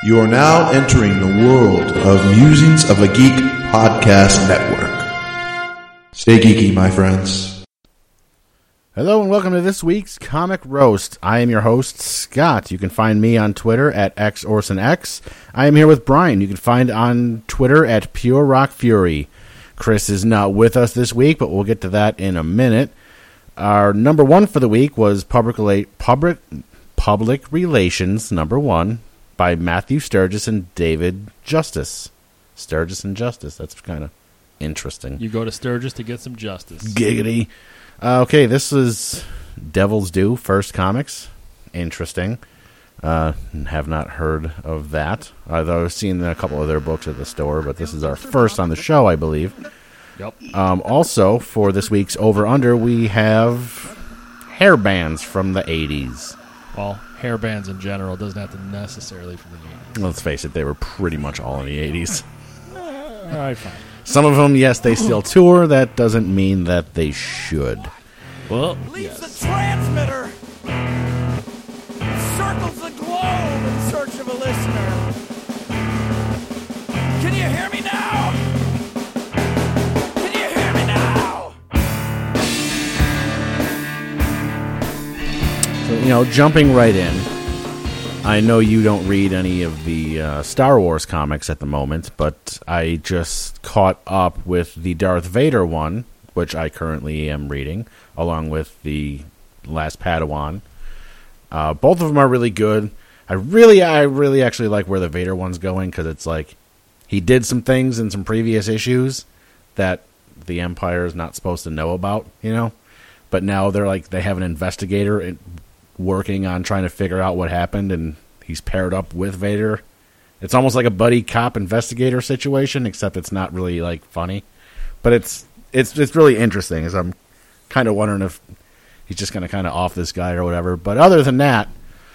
You are now entering the world of Musings of a Geek podcast network. Stay geeky, my friends. Hello and welcome to this week's Comic Roast. I am your host, Scott. You can find me on Twitter at XOrsonX. I am here with Brian. You can find on Twitter at Pure Rock Fury. Chris is not with us this week, but we'll get to that in a minute. Our number one for the week was Public Relations number one by Matthew Sturgis and David Justice. Sturgis and Justice. That's kind of interesting. You go to Sturgis to get some justice. Giggity. Okay, this is Devil's Due, First Comics. Interesting. Have not heard of that. Although I've seen a couple of their books at the store, but this is our first on the show, I believe. Yep. Also, for this week's Over Under, we have hair bands from the 80s. Well, hair bands in general doesn't have to necessarily from the 80s. Let's face it, they were pretty much all in the 80s. All right, fine. Some of them, yes, they still tour. That doesn't mean that they should. Well, Leaves yes. the transmitter. Circles the globe in search of a listener. Can you hear me now? Can you hear me now? So, jumping right in, I know you don't read any of the Star Wars comics at the moment, but I just caught up with the Darth Vader one, which I currently am reading, along with the Last Padawan. Both of them are really good. I really actually like where the Vader one's going, because it's like he did some things in some previous issues that the Empire is not supposed to know about, But now they have an investigator working on trying to figure out what happened, and he's paired up with Vader. It's almost like a buddy cop investigator situation, except it's not really like funny. But it's really interesting, as I'm kind of wondering if he's just going to kind of off this guy or whatever. But other than that,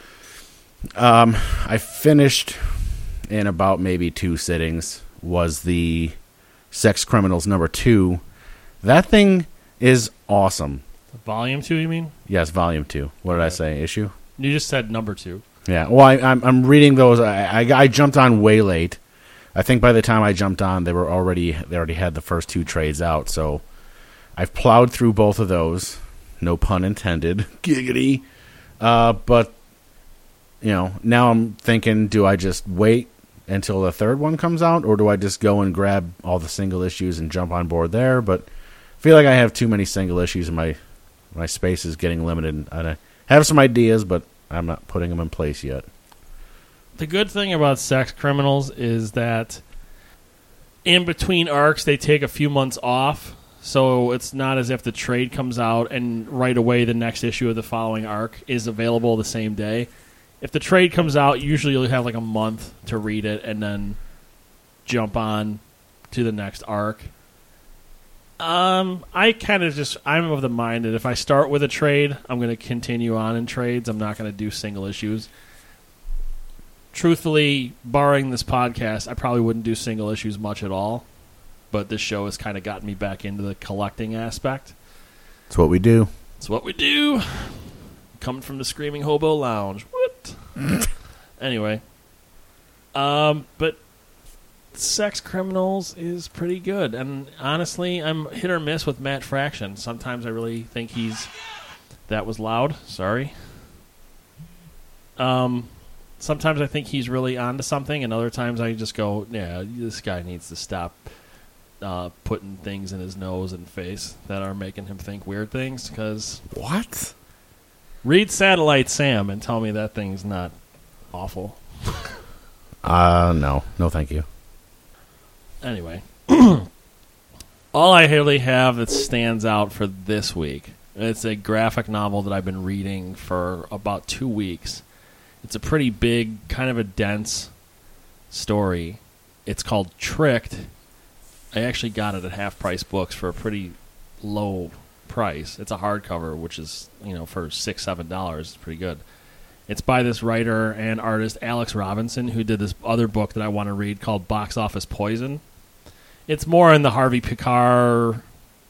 I finished in about maybe 2 sittings, was the Sex Criminals number 2. That thing is awesome. Volume 2, you mean? Yes, volume 2. What did I say? Issue? You just said number 2. Yeah. Well, I'm reading those. I jumped on way late. I think by the time I jumped on, they already had the first 2 trades out. So I've plowed through both of those. No pun intended. Giggity. But now I'm thinking, do I just wait until the third one comes out, or do I just go and grab all the single issues and jump on board there? But I feel like I have too many single issues, and my space is getting limited. I have some ideas, but I'm not putting them in place yet. The good thing about Sex Criminals is that in between arcs, they take a few months off, so it's not as if the trade comes out and right away the next issue of the following arc is available the same day. If the trade comes out, usually you'll have like a month to read it and then jump on to the next arc. I'm of the mind that if I start with a trade, I'm going to continue on in trades. I'm not going to do single issues. Truthfully, barring this podcast, I probably wouldn't do single issues much at all. But this show has kind of gotten me back into the collecting aspect. It's what we do. It's what we do. Coming from the Screaming Hobo Lounge. What? Anyway. But Sex Criminals is pretty good. And honestly, I'm hit or miss with Matt Fraction. Sometimes I really think that was loud. Sorry. Sometimes I think he's really onto something, and other times I just go, yeah, this guy needs to stop putting things in his nose and face that are making him think weird things. Because what? Read Satellite Sam and tell me that thing's not awful. No, thank you. Anyway, all I really have that stands out for this week, it's a graphic novel that I've been reading for about 2 weeks. It's a pretty big, kind of a dense story. It's called Tricked. I actually got it at Half Price Books for a pretty low price. It's a hardcover, which is, for $6, $7, it's pretty good. It's by this writer and artist, Alex Robinson, who did this other book that I want to read called Box Office Poison. It's more in the Harvey Pekar,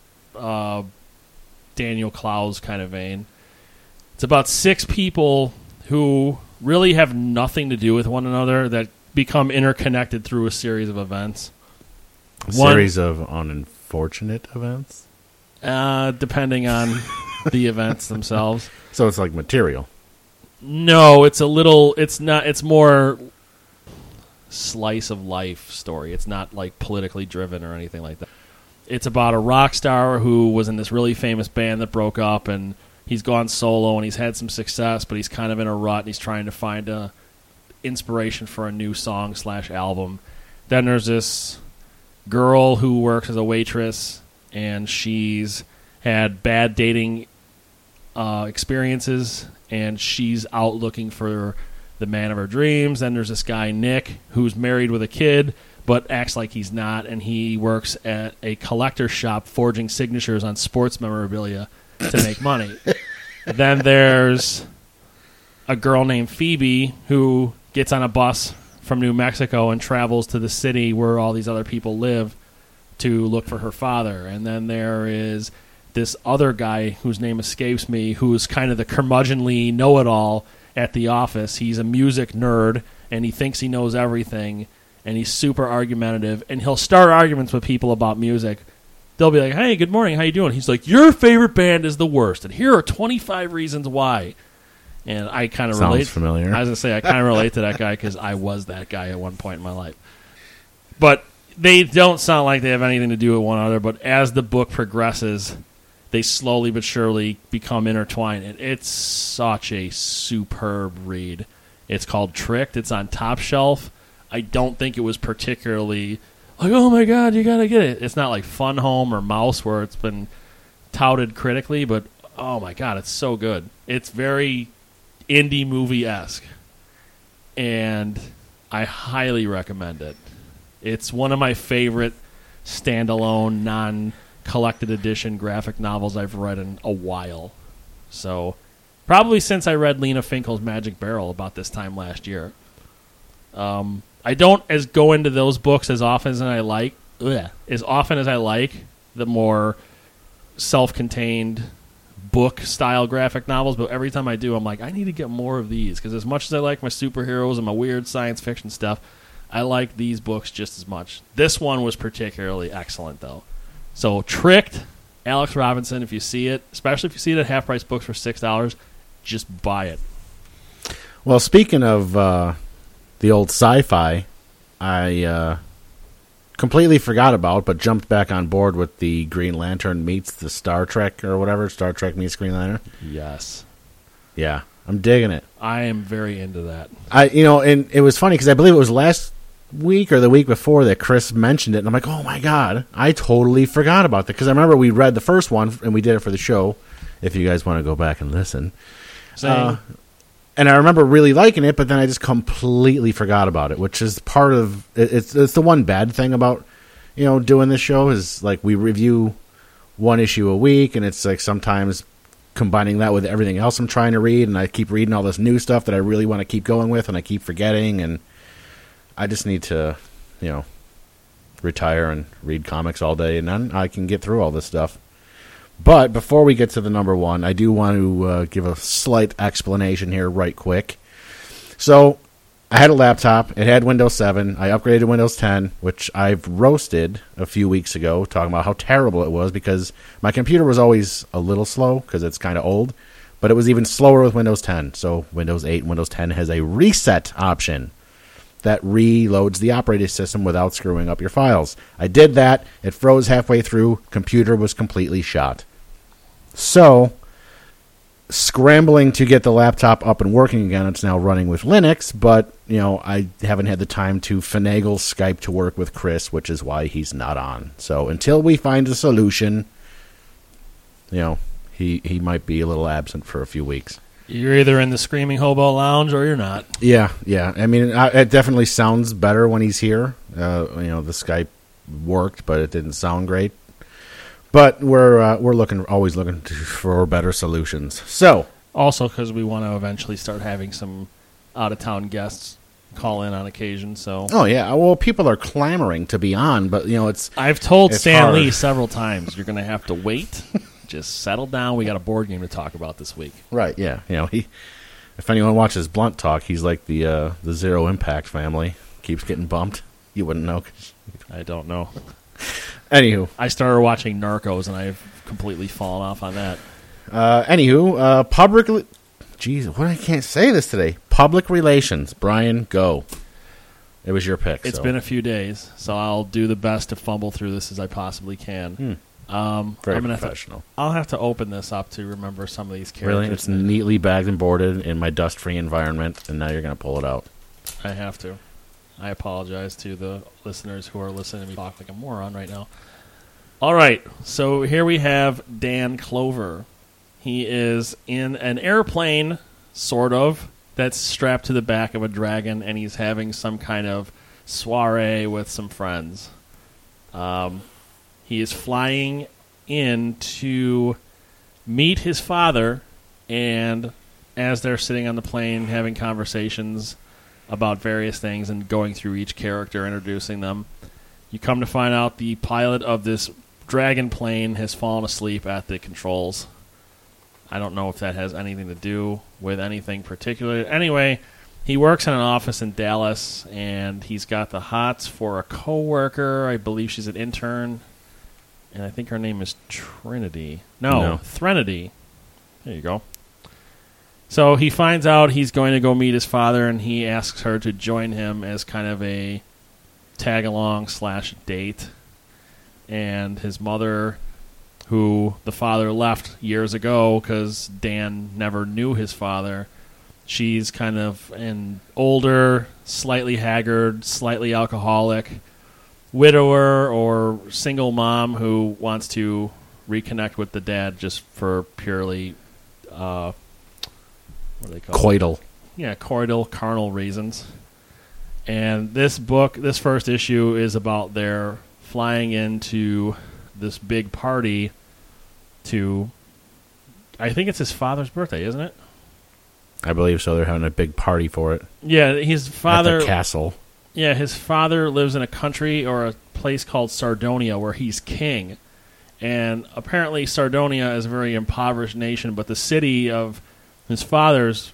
Daniel Clowes kind of vein. It's about 6 people who really have nothing to do with one another that become interconnected through a series of events. A series of unfortunate events? Depending on the events themselves. So it's like material. No, it's it's more slice of life story. It's not like politically driven or anything like that. It's about a rock star who was in this really famous band that broke up, and he's gone solo, and he's had some success, but he's kind of in a rut, and he's trying to find a inspiration for a new song / album. Then there's this girl who works as a waitress, and she's had bad dating experiences, and she's out looking for the man of her dreams. Then there's this guy, Nick, who's married with a kid, but acts like he's not, and he works at a collector shop forging signatures on sports memorabilia to make money. Then there's a girl named Phoebe who gets on a bus from New Mexico and travels to the city where all these other people live to look for her father. And then there is this other guy whose name escapes me, who's kind of the curmudgeonly know-it-all at the office. He's a music nerd, and he thinks he knows everything, and he's super argumentative, and he'll start arguments with people about music. They'll be like, hey, good morning, how you doing? He's like, your favorite band is the worst, and here are 25 reasons why. And I kind of relate. Sounds familiar. I was going to say, I kind of relate to that guy because I was that guy at one point in my life. But they don't sound like they have anything to do with one another, but as the book progresses, they slowly but surely become intertwined, and it's such a superb read. It's called Tricked. It's on Top Shelf. I don't think it was particularly like, oh my God, you gotta get it. It's not like Fun Home or Mouse where it's been touted critically, but oh my God, it's so good. It's very indie movie-esque, and I highly recommend it. It's one of my favorite standalone, non-collected edition graphic novels I've read in a while. So, probably since I read Lena Finkel's Magic Barrel about this time last year. I don't go into those books as often as I like. As often as I like the more self-contained book-style graphic novels, but every time I do, I'm like, I need to get more of these, because as much as I like my superheroes and my weird science fiction stuff, I like these books just as much. This one was particularly excellent, though. So, Tricked, Alex Robinson, if you see it, especially if you see it at half-price books for $6, just buy it. Well, speaking of the old sci-fi, I completely forgot about, but jumped back on board with the Green Lantern meets the Star Trek or whatever. Star Trek meets Green Lantern. Yes. Yeah, I'm digging it. I am very into that. And it was funny because I believe it was last week or the week before that Chris mentioned it, and I'm like, oh my God, I totally forgot about that, because I remember we read the first one and we did it for the show. If you guys want to go back and listen. And I remember really liking it, but then I just completely forgot about it, which is part of it's the one bad thing about doing this show is like we review one issue a week, and it's like sometimes combining that with everything else I'm trying to read, and I keep reading all this new stuff that I really want to keep going with, and I keep forgetting, and I just need to retire and read comics all day, and then I can get through all this stuff. But before we get to the number one, I do want to give a slight explanation here right quick. So I had a laptop. It had Windows 7. I upgraded to Windows 10, which I've roasted a few weeks ago, talking about how terrible it was because my computer was always a little slow because it's kind of old, but it was even slower with Windows 10. So Windows 8 and Windows 10 has a reset option that reloads the operating system without screwing up your files. I did that. It froze halfway through. Computer was completely shot. So, scrambling to get the laptop up and working again. It's now running with Linux, but, I haven't had the time to finagle Skype to work with Chris, which is why he's not on. So, until we find a solution, he might be a little absent for a few weeks. You're either in the Screaming Hobo Lounge or you're not. Yeah. I mean, it definitely sounds better when he's here. The Skype worked, but it didn't sound great. But we're always looking for better solutions. So also because we want to eventually start having some out of town guests call in on occasion. So well, people are clamoring to be on, but I've told Stan hard. Lee several times you're going to have to wait. Just settle down. We got a board game to talk about this week. Right, yeah. If anyone watches Blunt Talk, he's like the Zero Impact family. keeps getting bumped. You wouldn't know. I don't know. Anywho. I started watching Narcos, and I've completely fallen off on that. Public... Jeez, I can't say this today. Public relations. Brian, go. It was your pick. It's been a few days, so I'll do the best to fumble through this as I possibly can. Very professional. I'll have to open this up to remember some of these characters. Really? It's neatly bagged and boarded in my dust-free environment, and now you're going to pull it out. I have to. I apologize to the listeners who are listening to me talk like a moron right now. All right, so here we have Dan Clover. He is in an airplane, sort of, that's strapped to the back of a dragon, and he's having some kind of soiree with some friends. He is flying in to meet his father, and as they're sitting on the plane having conversations about various things and going through each character, introducing them, you come to find out the pilot of this dragon plane has fallen asleep at the controls. I don't know if that has anything to do with anything particular. Anyway, he works in an office in Dallas, and he's got the hots for a coworker. I believe she's an intern, and I think her name is Trinity. No. Threnody. There you go. So he finds out he's going to go meet his father, and he asks her to join him as kind of a tag-along/date. And his mother, who the father left years ago because Dan never knew his father, she's kind of an older, slightly haggard, slightly alcoholic widower or single mom who wants to reconnect with the dad just for purely, what do they call it? Coital. Yeah, coital, carnal reasons. And this book, this first issue, is about their flying into this big party to, I think it's his father's birthday, isn't it? I believe so. They're having a big party for it. Yeah, his father... At the castle. Yeah, his father lives in a country or a place called Sardonia where he's king. And apparently Sardonia is a very impoverished nation, but the city of his father's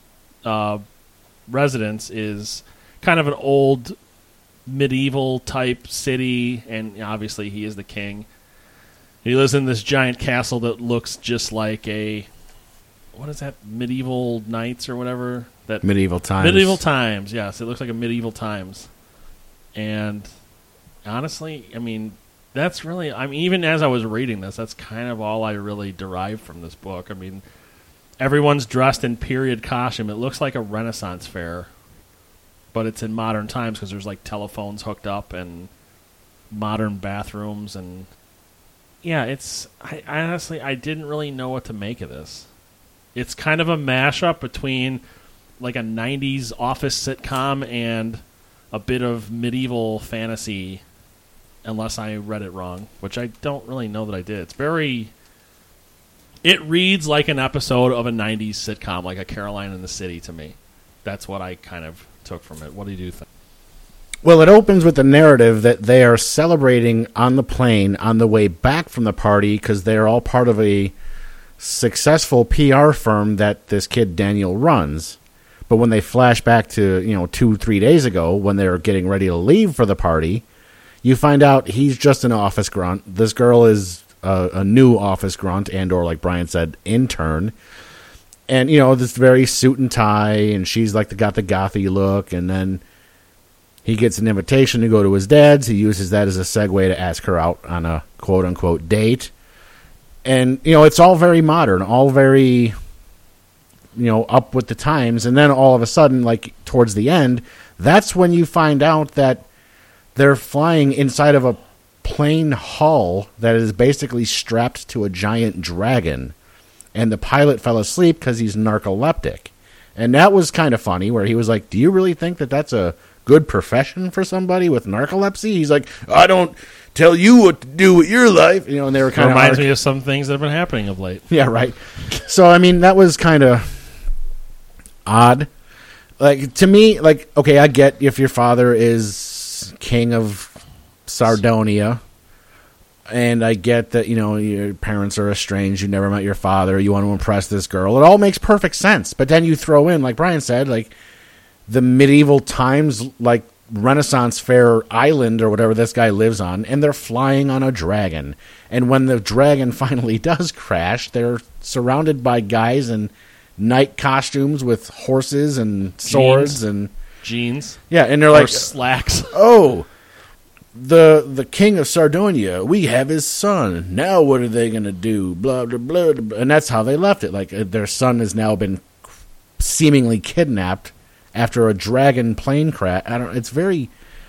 residence is kind of an old medieval type city, and obviously he is the king. He lives in this giant castle that looks just like a, what is that, Medieval Knights or whatever? That Medieval Times. Medieval Times, yes. It looks like a Medieval Times. And honestly, I mean, that's really, I mean, even as I was reading this, that's kind of all I really derived from this book. I mean, everyone's dressed in period costume. It looks like a Renaissance fair, but it's in modern times because there's like telephones hooked up and modern bathrooms. And yeah, it's, I honestly, I didn't really know what to make of this. It's kind of a mashup between like a 90s office sitcom and a bit of medieval fantasy, unless I read it wrong, which I don't really know that I did. It's very... It reads like an episode of a 90s sitcom, like a Caroline in the City to me. That's what I kind of took from it. What do you think? Well, it opens with the narrative that they are celebrating on the plane on the way back from the party because they're all part of a successful PR firm that this kid Daniel runs. But when they flash back to, 2-3 days ago when they're getting ready to leave for the party, you find out he's just an office grunt. This girl is a new office grunt and, or like Brian said, intern. And, this very suit and tie, and she's like got the gothy look. And then he gets an invitation to go to his dad's. He uses that as a segue to ask her out on a quote-unquote date. And, it's all very modern, all very... up with the times, and then all of a sudden, like towards the end, that's when you find out that they're flying inside of a plane hull that is basically strapped to a giant dragon, and the pilot fell asleep because he's narcoleptic. And that was kind of funny, where he was like, do you really think that that's a good profession for somebody with narcolepsy? He's like, I don't tell you what to do with your life. And they were kind of... Reminds me of some things that have been happening of late. Yeah, right. So, I mean, that was kind of... odd. Like, to me, like, okay, I get if your father is king of Sardonia, and I get that, your parents are estranged, you never met your father, you want to impress this girl. It all makes perfect sense. But then you throw in, like Brian said, like, the medieval times, like, Renaissance Fair island or whatever this guy lives on, and they're flying on a dragon. And when the dragon finally does crash, they're surrounded by guys in knight costumes with horses and swords and jeans. Yeah, and they're Or like, slacks. "Oh, the king of Sardonia, we have his son. Now what are they going to do?" Blah, blah, blah, blah. And that's how they left it. Like, their son has now been seemingly kidnapped after a dragon plane crash. It's very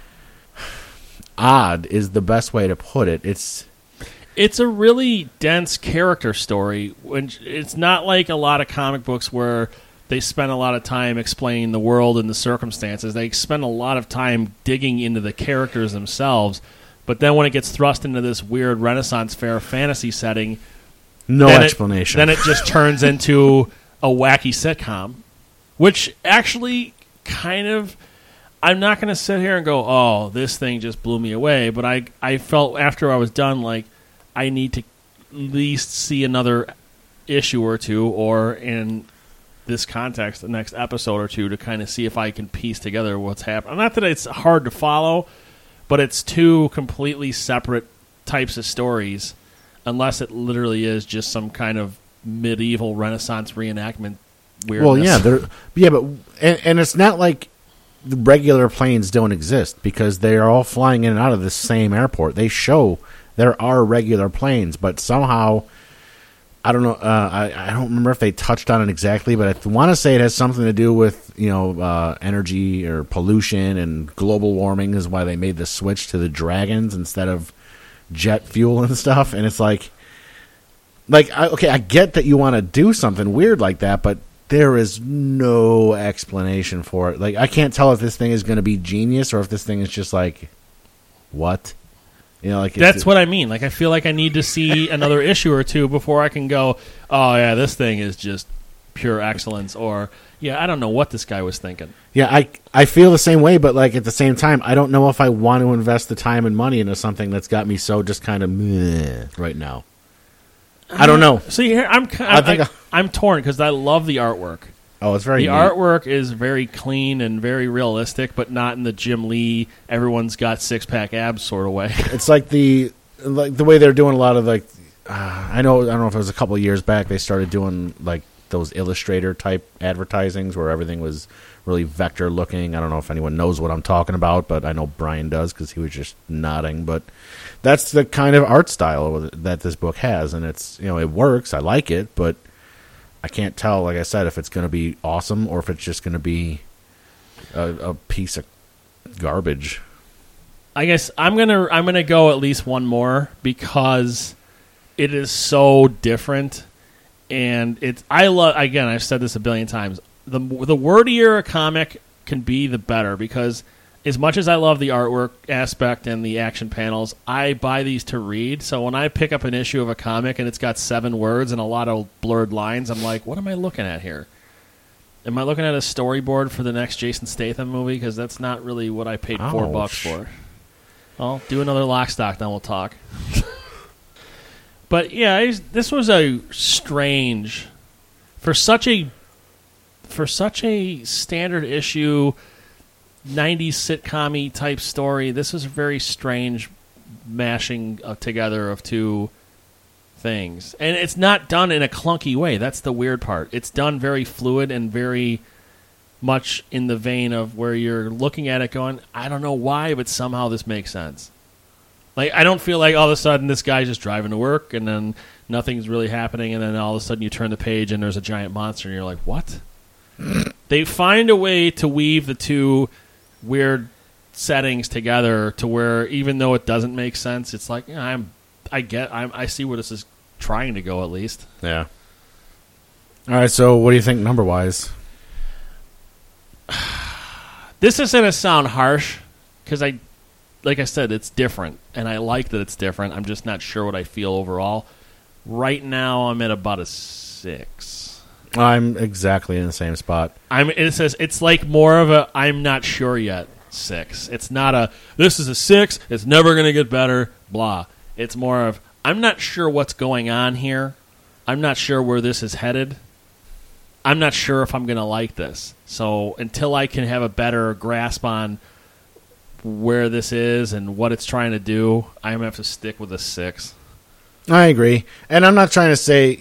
odd is the best way to put it. It's a really dense character story. It's not like a lot of comic books where they spend a lot of time explaining the world and the circumstances. They spend a lot of time digging into the characters themselves. But then when it gets thrust into this weird Renaissance Fair fantasy setting, no explanation. Then it just turns into a wacky sitcom, which actually kind of... I'm not going to sit here and go, oh, this thing just blew me away. But I felt after I was done, like, I need to at least see another issue or two, or in this context, the next episode or two, to kind of see if I can piece together what's happening. Not that it's hard to follow, but it's two completely separate types of stories, unless it literally is just some kind of medieval Renaissance reenactment weirdness. Well, yeah, but and it's not like the regular planes don't exist, because they are all flying in and out of the same airport. They show there are regular planes, but somehow, I don't know. I don't remember if they touched on it exactly, but I want to say it has something to do with energy or pollution and global warming is why they made the switch to the dragons instead of jet fuel and stuff. And it's like I get that you want to do something weird like that, but there is no explanation for it. Like, I can't tell if this thing is going to be genius or if this thing is just like, what? That's what I mean. Like, I feel like I need to see another issue or two before I can go, oh, yeah, this thing is just pure excellence. Or, yeah, I don't know what this guy was thinking. Yeah, I feel the same way, but, like, at the same time, I don't know if I want to invest the time and money into something that's got me so just kind of meh right now. I don't know. See, here, I'm torn because I love the artwork. Oh, it's very neat. Artwork is very clean and very realistic, but not in the Jim Lee, everyone's got six-pack abs sort of way. It's like the way they're doing a lot of, like, I don't know if it was a couple of years back, they started doing, like, those Illustrator-type advertisings where everything was really vector-looking. I don't know if anyone knows what I'm talking about, but I know Brian does because he was just nodding. But that's the kind of art style that this book has, and it's, it works. I like it, but I can't tell, like I said, if it's going to be awesome or if it's just going to be a piece of garbage. I guess I'm gonna go at least one more because it is so different, and again, I've said this a billion times. The wordier a comic can be, the better, because as much as I love the artwork aspect and the action panels, I buy these to read. So when I pick up an issue of a comic and it's got 7 words and a lot of blurred lines, I'm like, what am I looking at here? Am I looking at a storyboard for the next Jason Statham movie? Because that's not really what I paid $4 for. Well, do another Lock, Stock, then we'll talk. But yeah, this was a strange, for such a standard issue 90s sitcom-y type story, this is a very strange mashing together of two things. And it's not done in a clunky way. That's the weird part. It's done very fluid and very much in the vein of where you're looking at it going, I don't know why, but somehow this makes sense. Like, I don't feel like all of a sudden this guy's just driving to work and then nothing's really happening, and then all of a sudden you turn the page and there's a giant monster and you're like, what? They find a way to weave the two weird settings together to where even though it doesn't make sense, it's like, I see where this is trying to go, at least. Yeah. All right, so what do you think number-wise? This is going to sound harsh because like I said, it's different, and I like that it's different. I'm just not sure what I feel overall. Right now, I'm at about a 6. I'm exactly in the same spot. It's like more of a I'm not sure yet 6. It's not a this is a 6. It's never going to get better. Blah. It's more of I'm not sure what's going on here. I'm not sure where this is headed. I'm not sure if I'm going to like this. So until I can have a better grasp on where this is and what it's trying to do, I'm going to have to stick with a 6. I agree. And I'm not trying to say,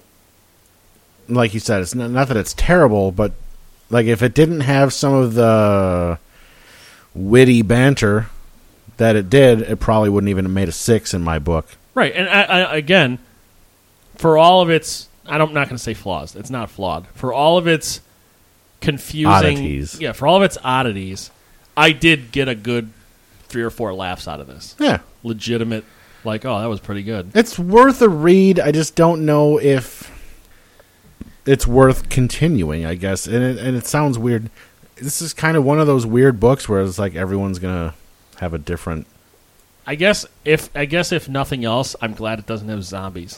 like you said, it's not that it's terrible, but like if it didn't have some of the witty banter that it did, it probably wouldn't even have made a 6 in my book. Right. And I again, for all of its, I'm not going to say flaws. It's not flawed. For all of its confusing Oddities. Yeah, for all of its oddities, I did get a good 3 or 4 laughs out of this. Yeah. Legitimate, like, oh, that was pretty good. It's worth a read. I just don't know if it's worth continuing, I guess. And it sounds weird. This is kind of one of those weird books where it's like everyone's going to have a different... I guess if nothing else, I'm glad it doesn't have zombies.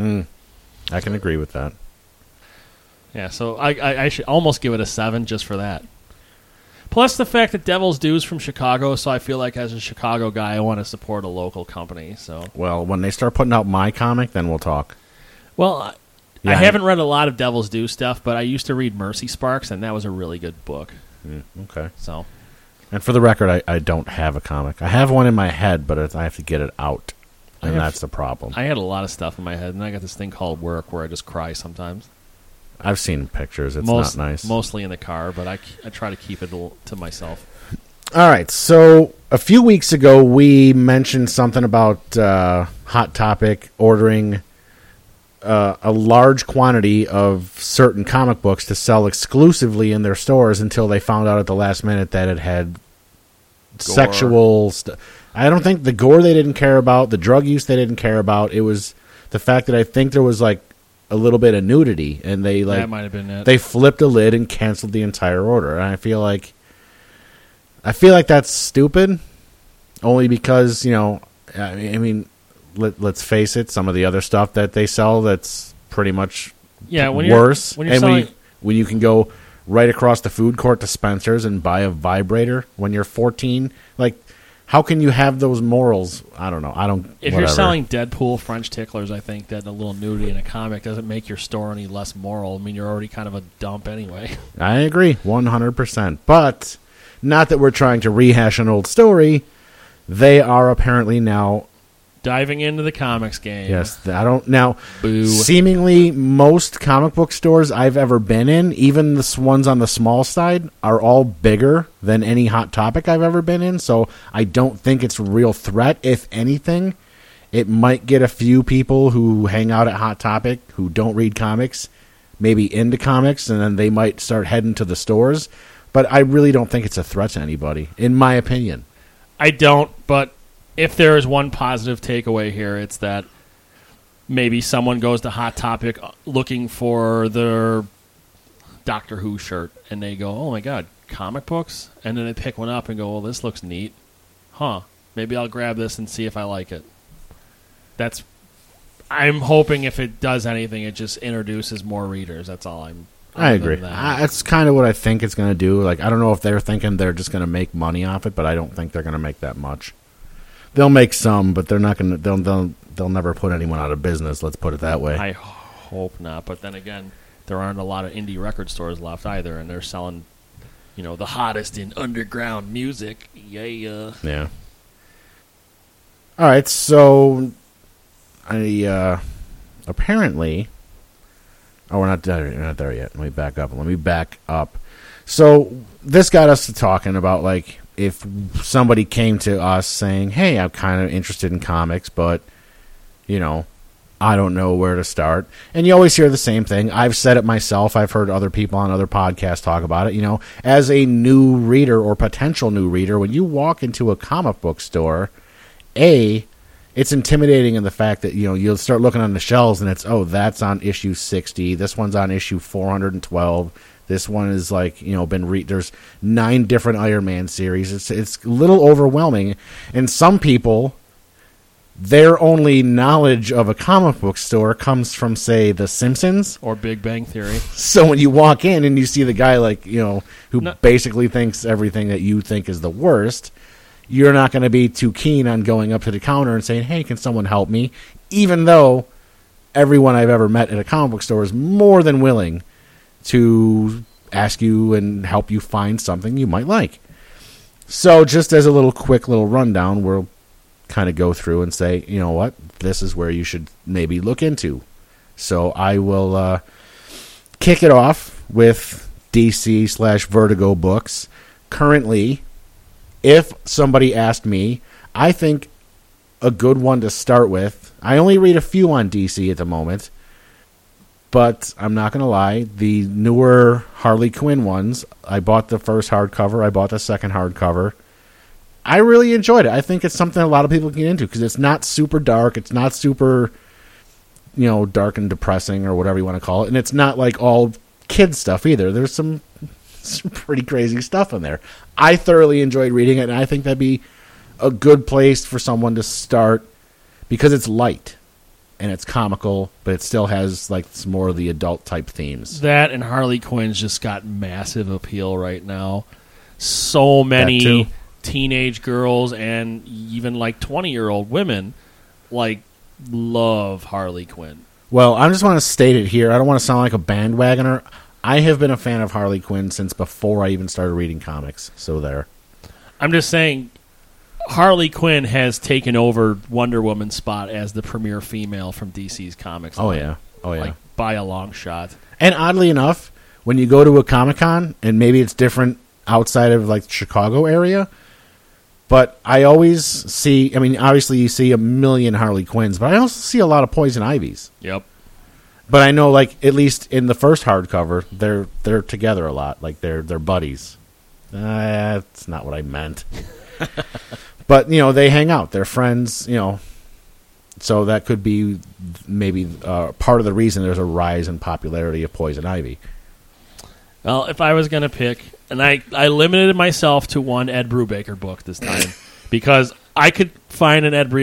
I can agree with that. Yeah, so I should almost give it a 7 just for that. Plus the fact that Devil's Due is from Chicago, so I feel like as a Chicago guy, I want to support a local company. So, Well, when they start putting out my comic, then we'll talk. well, Yeah, I haven't read a lot of Devil's Due stuff, but I used to read Mercy Sparks, and that was a really good book. Okay. So, And for the record, I don't have a comic. I have one in my head, but I have to get it out, and that's the problem. I had a lot of stuff in my head, and I got this thing called work where I just cry sometimes. I've seen pictures. It's not nice. Mostly in the car, but I try to keep it to myself. All right, so a few weeks ago, we mentioned something about Hot Topic ordering a large quantity of certain comic books to sell exclusively in their stores until they found out at the last minute that it had sexual stuff. I don't think the gore they didn't care about, the drug use they didn't care about. It was the fact that I think there was like a little bit of nudity, and they That might have been it. they flipped a lid and canceled the entire order. And I feel like that's stupid, only because I mean, let's face it, some of the other stuff that they sell that's pretty much worse. When you're selling, when you can go right across the food court to Spencer's and buy a vibrator when you're 14, like, how can you have those morals? I don't know. if you're selling Deadpool French ticklers, I think that a little nudity in a comic doesn't make your store any less moral. I mean, you're already kind of a dump anyway. I agree 100%. But not that we're trying to rehash an old story. They are apparently now Diving into the comics game. Yes, I don't now. Boo. Seemingly, most comic book stores I've ever been in, even the ones on the small side, are all bigger than any Hot Topic I've ever been in. So I don't think it's a real threat. If anything, it might get a few people who hang out at Hot Topic who don't read comics, maybe into comics, and then they might start heading to the stores. But I really don't think it's a threat to anybody, in my opinion. I don't, but if there is one positive takeaway here, it's that maybe someone goes to Hot Topic looking for their Doctor Who shirt, and they go, oh my god, comic books? And then they pick one up and go, well, this looks neat. Huh, maybe I'll grab this and see if I like it. I'm hoping if it does anything, it just introduces more readers. That's all I agree. That's kind of what I think it's going to do. Like, I don't know if they're thinking they're just going to make money off it, but I don't think they're going to make that much. They'll make some, but they're not going to. They'll never put anyone out of business. Let's put it that way. I hope not. But then again, there aren't a lot of indie record stores left either, and they're selling, the hottest in underground music. Yeah. Yeah. All right. So, apparently, we're not there yet. Let me back up. So this got us to talking about, like, if somebody came to us saying, hey, I'm kind of interested in comics, but, I don't know where to start. And you always hear the same thing. I've said it myself. I've heard other people on other podcasts talk about it. As a new reader or potential new reader, when you walk into a comic book store, it's intimidating in the fact that, you'll start looking on the shelves and it's, that's on issue 60. This one's on issue 412. This one is like, there's 9 different Iron Man series. It's a little overwhelming. And some people, their only knowledge of a comic book store comes from, say, The Simpsons. Or Big Bang Theory. So when you walk in and you see the guy, like, who basically thinks everything that you think is the worst, you're not going to be too keen on going up to the counter and saying, hey, can someone help me? Even though everyone I've ever met at a comic book store is more than willing to ask you and help you find something you might like. So just as a little quick little rundown, we'll kind of go through and say, you know what, this is where you should maybe look into. So I will kick it off with DC/Vertigo books. Currently, if somebody asked me, I think a good one to start with, I only read a few on DC at the moment, but I'm not going to lie, the newer Harley Quinn ones, I bought the first hardcover, I bought the second hardcover. I really enjoyed it. I think it's something a lot of people can get into because it's not super dark, it's not super, dark and depressing or whatever you want to call it, and it's not like all kid stuff either. There's some pretty crazy stuff in there. I thoroughly enjoyed reading it, and I think that'd be a good place for someone to start because it's light and it's comical, but it still has like some more of the adult type themes. That and Harley Quinn's just got massive appeal right now. So many teenage girls and even like 20-year-old women love Harley Quinn. Well, I just want to state it here. I don't want to sound like a bandwagoner. I have been a fan of Harley Quinn since before I even started reading comics. So there. I'm just saying, Harley Quinn has taken over Wonder Woman's spot as the premier female from DC's comics. Oh, yeah. By a long shot. And oddly enough, when you go to a Comic-Con, and maybe it's different outside of like the Chicago area, but I always see, obviously you see a million Harley Quinns, but I also see a lot of Poison Ivies. Yep. But I know, like, at least in the first hardcover, they're together a lot. Like, they're buddies. That's not what I meant. But, they hang out. They're friends, So that could be maybe part of the reason there's a rise in popularity of Poison Ivy. Well, if I was going to pick, and I limited myself to one Ed Brubaker book this time, because I could find an Ed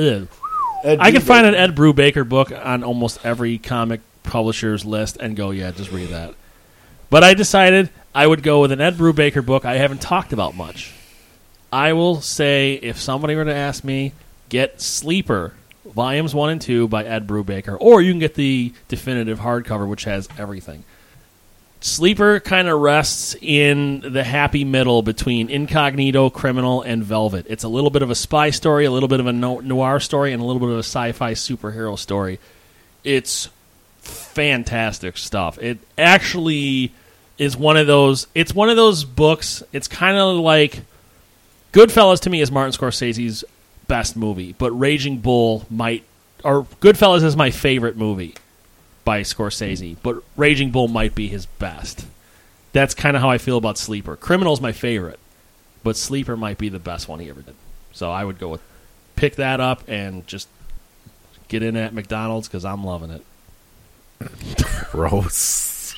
Brubaker book on almost every comic publisher's list and go, yeah, just read that. But I decided I would go with an Ed Brubaker book I haven't talked about much. I will say, if somebody were to ask me, get Sleeper, Volumes 1 and 2 by Ed Brubaker, or you can get the definitive hardcover, which has everything. Sleeper kind of rests in the happy middle between Incognito, Criminal, and Velvet. It's a little bit of a spy story, a little bit of a noir story, and a little bit of a sci-fi superhero story. It's fantastic stuff. It actually is one of those. It's one of those books. It's kind of like Goodfellas to me is Martin Scorsese's best movie, but Raging Bull Goodfellas is my favorite movie by Scorsese, but Raging Bull might be his best. That's kind of how I feel about Sleeper. Criminal's my favorite, but Sleeper might be the best one he ever did. So I would go with pick that up and just get in at McDonald's because I'm loving it. Gross.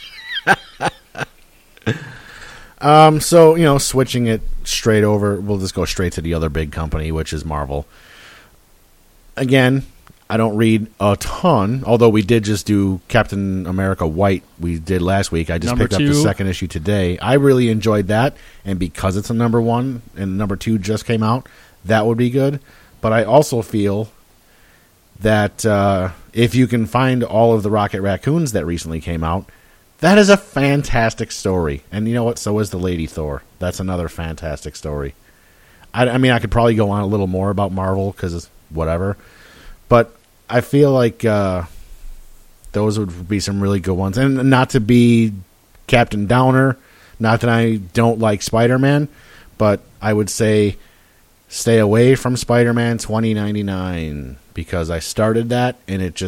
So, switching it straight over, we'll just go straight to the other big company, which is Marvel. Again, I don't read a ton, although we did just do Captain America White we did last week. I just picked up the second issue today. I really enjoyed that, and because it's a number 1 and number 2 just came out, that would be good. But I also feel that if you can find all of the Rocket Raccoons that recently came out, that is a fantastic story. And you know what? So is the Lady Thor. That's another fantastic story. I could probably go on a little more about Marvel because it's whatever. But I feel like those would be some really good ones. And not to be Captain Downer, not that I don't like Spider-Man, but I would say stay away from Spider-Man 2099 because I started that and it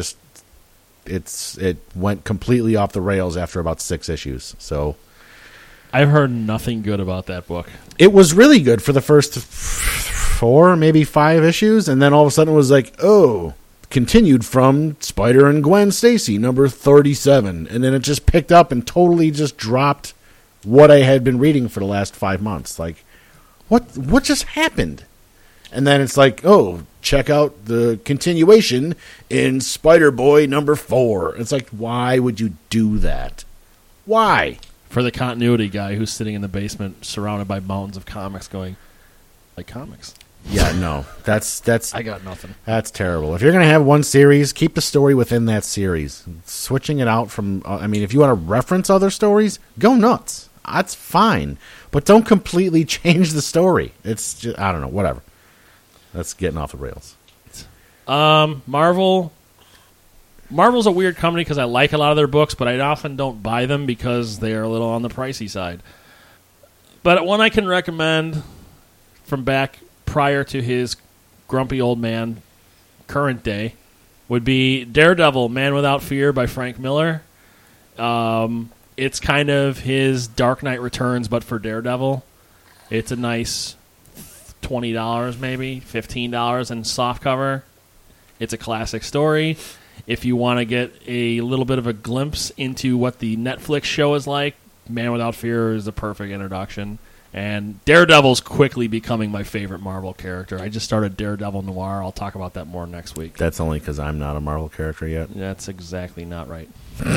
went completely off the rails after about 6 issues. So I've heard nothing good about that book. It was really good for the first 4, maybe 5 issues, and then all of a sudden it was like, continued from Spider and Gwen Stacy, number 37. And then it just picked up and totally just dropped what I had been reading for the last 5 months. Like, what just happened? And then it's like, check out the continuation in Spider-Boy number 4. It's like, why would you do that? Why? For the continuity guy who's sitting in the basement surrounded by mountains of comics going, like comics. Yeah, no. That's I got nothing. That's terrible. If you're going to have one series, keep the story within that series. Switching it out from if you want to reference other stories, go nuts. that's fine. But don't completely change the story. It's just, I don't know, whatever. That's getting off the rails. Marvel's a weird company because I like a lot of their books, but I often don't buy them because they are a little on the pricey side. But one I can recommend from back prior to his grumpy old man, current day, would be Daredevil, Man Without Fear by Frank Miller. It's kind of his Dark Knight Returns, but for Daredevil. It's a nice $20, maybe $15 in softcover. It's a classic story. If you want to get a little bit of a glimpse into what the Netflix show is like, Man Without Fear is the perfect introduction. And Daredevil's quickly becoming my favorite Marvel character. I just started Daredevil Noir. I'll talk about that more next week. That's only because I'm not a Marvel character yet. That's exactly not right.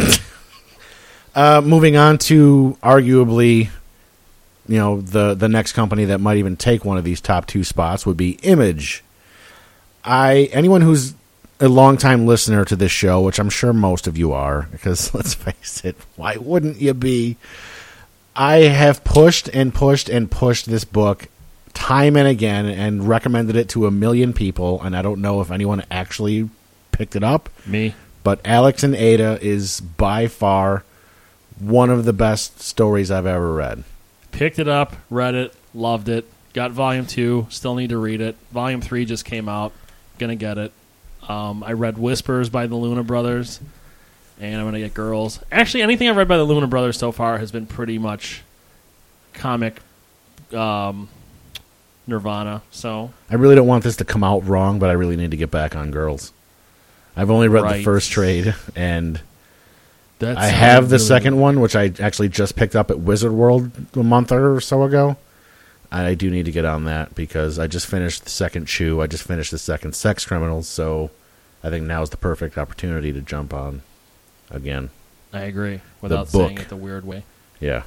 Moving on to arguably, the next company that might even take one of these top 2 spots would be Image. Anyone who's a longtime listener to this show, which I'm sure most of you are, because let's face it, why wouldn't you be? I have pushed and pushed and pushed this book time and again and recommended it to a million people, and I don't know if anyone actually picked it up. Me. But Alex and Ada is by far one of the best stories I've ever read. Picked it up, read it, loved it. Got Volume 2, still need to read it. Volume 3 just came out, gonna get it. I read Whispers by the Luna Brothers, and I'm gonna get Girls. Actually, anything I've read by the Luna Brothers so far has been pretty much comic Nirvana. So I really don't want this to come out wrong, but I really need to get back on Girls. I've only read the first trade, and I have the second one, which I actually just picked up at Wizard World a month or so ago. I do need to get on that because I just finished the second Chew. I just finished the second Sex Criminals, so I think now is the perfect opportunity to jump on again. I agree, without book. saying it the weird way. Yeah.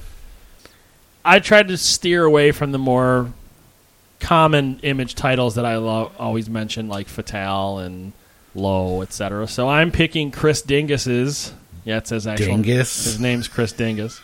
I tried to steer away from the more common Image titles that I always mention, like Fatale and Low, etc. So I'm picking Chris Dingus's. Yeah, it says actual. Dingus? His name's Chris Dingus.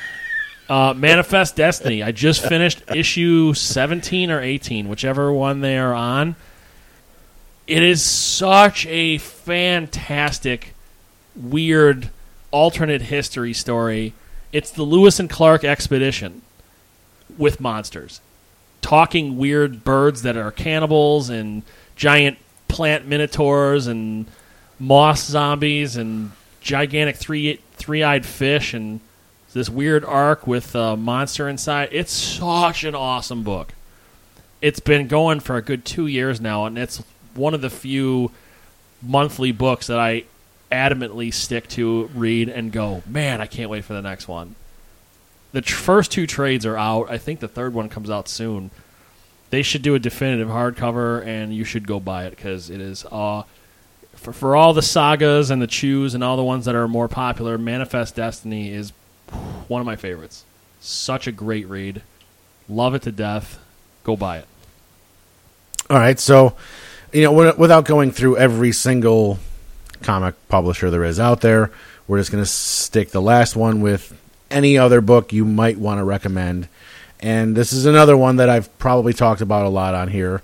Manifest Destiny. I just finished issue 17 or 18, whichever one they are on. It is such a fantastic, weird, alternate history story. It's the Lewis and Clark expedition with monsters. Talking weird birds that are cannibals and giant plant minotaurs and moss zombies and gigantic three-eyed fish and this weird ark with a monster inside. It's such an awesome book. It's been going for a good 2 years now, and it's one of the few monthly books that I adamantly stick to, read, and go, man, I can't wait for the next one. The first 2 trades are out. I think the third one comes out soon. They should do a definitive hardcover, and you should go buy it because it is for all the sagas and the chews and all the ones that are more popular. Manifest Destiny is one of my favorites. Such a great read. Love it to death. Go buy it. All right, so without going through every single comic publisher there is out there, we're just going to stick the last one with any other book you might want to recommend. And this is another one that I've probably talked about a lot on here.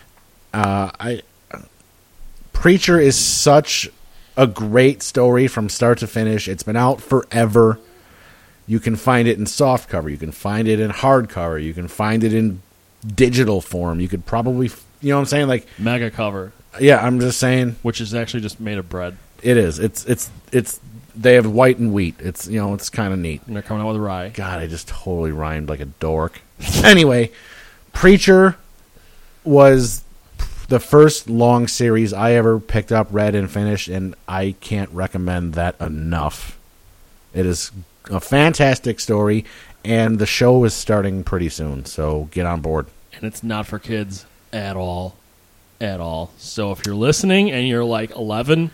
Preacher is such a great story from start to finish. It's been out forever. You can find it in softcover. You can find it in hardcover. You can find it in digital form. You could probably, you know what I'm saying? Like mega cover. Yeah, I'm just saying. Which is actually just made of bread. It is. It's. They have white and wheat. It's it's kind of neat. And they're coming out with rye. God, I just totally rhymed like a dork. Anyway, Preacher was the first long series I ever picked up, read, and finished, and I can't recommend that enough. It is a fantastic story, and the show is starting pretty soon, so get on board. And it's not for kids at all. At all. So if you're listening and you're like 11,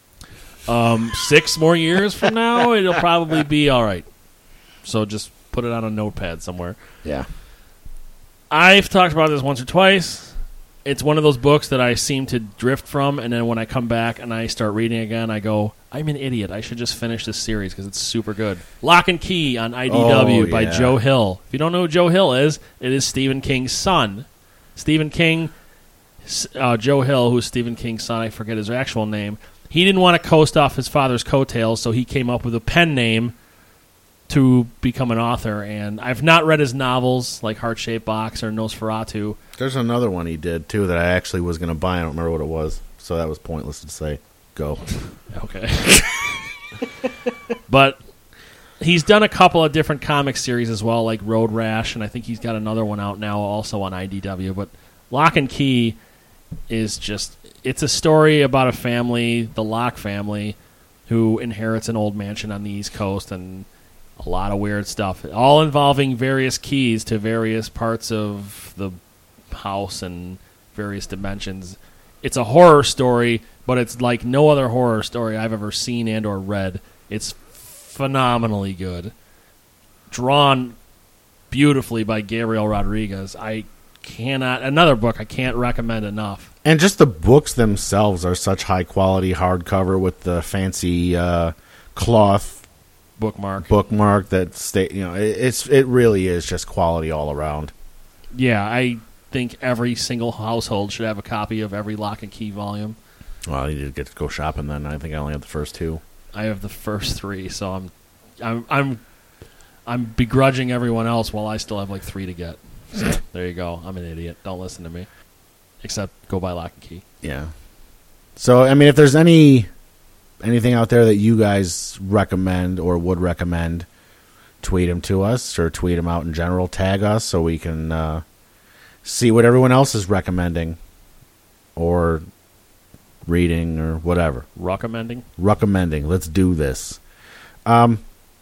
6 more years from now, it'll probably be all right. So just put it on a notepad somewhere. Yeah. I've talked about this once or twice. It's one of those books that I seem to drift from, and then when I come back and I start reading again, I go, I'm an idiot. I should just finish this series because it's super good. Lock and Key on IDW by Joe Hill. If you don't know who Joe Hill is, it is Stephen King's son. Stephen King, Joe Hill, who's Stephen King's son, I forget his actual name. He didn't want to coast off his father's coattails, so he came up with a pen name to become an author. And I've not read his novels like Heart-Shaped Box or Nosferatu. There's another one he did, too, that I actually was going to buy. I don't remember what it was, so that was pointless to say. Go. Okay. But he's done a couple of different comic series as well, like Road Rash, and I think he's got another one out now also on IDW. But Lock and Key is just, it's a story about a family, the Locke family, who inherits an old mansion on the East Coast and a lot of weird stuff, all involving various keys to various parts of the house and various dimensions. It's a horror story, but it's like no other horror story I've ever seen and or read. It's phenomenally good. Drawn beautifully by Gabriel Rodriguez. Another book I can't recommend enough. And just the books themselves are such high quality hardcover with the fancy cloth bookmark that it really is just quality all around. Yeah, I think every single household should have a copy of every Lock and Key volume. Well, you did get to go shopping then. I think I only have the first 2. I have the first 3, so I'm begrudging everyone else while I still have like 3 to get. So there you go. I'm an idiot. Don't listen to me. Except go buy Lock and Key. Yeah. So I mean, if there's anything out there that you guys recommend or would recommend, tweet them to us or tweet them out in general. Tag us so we can see what everyone else is recommending or reading or whatever. Recommending. Let's do this. I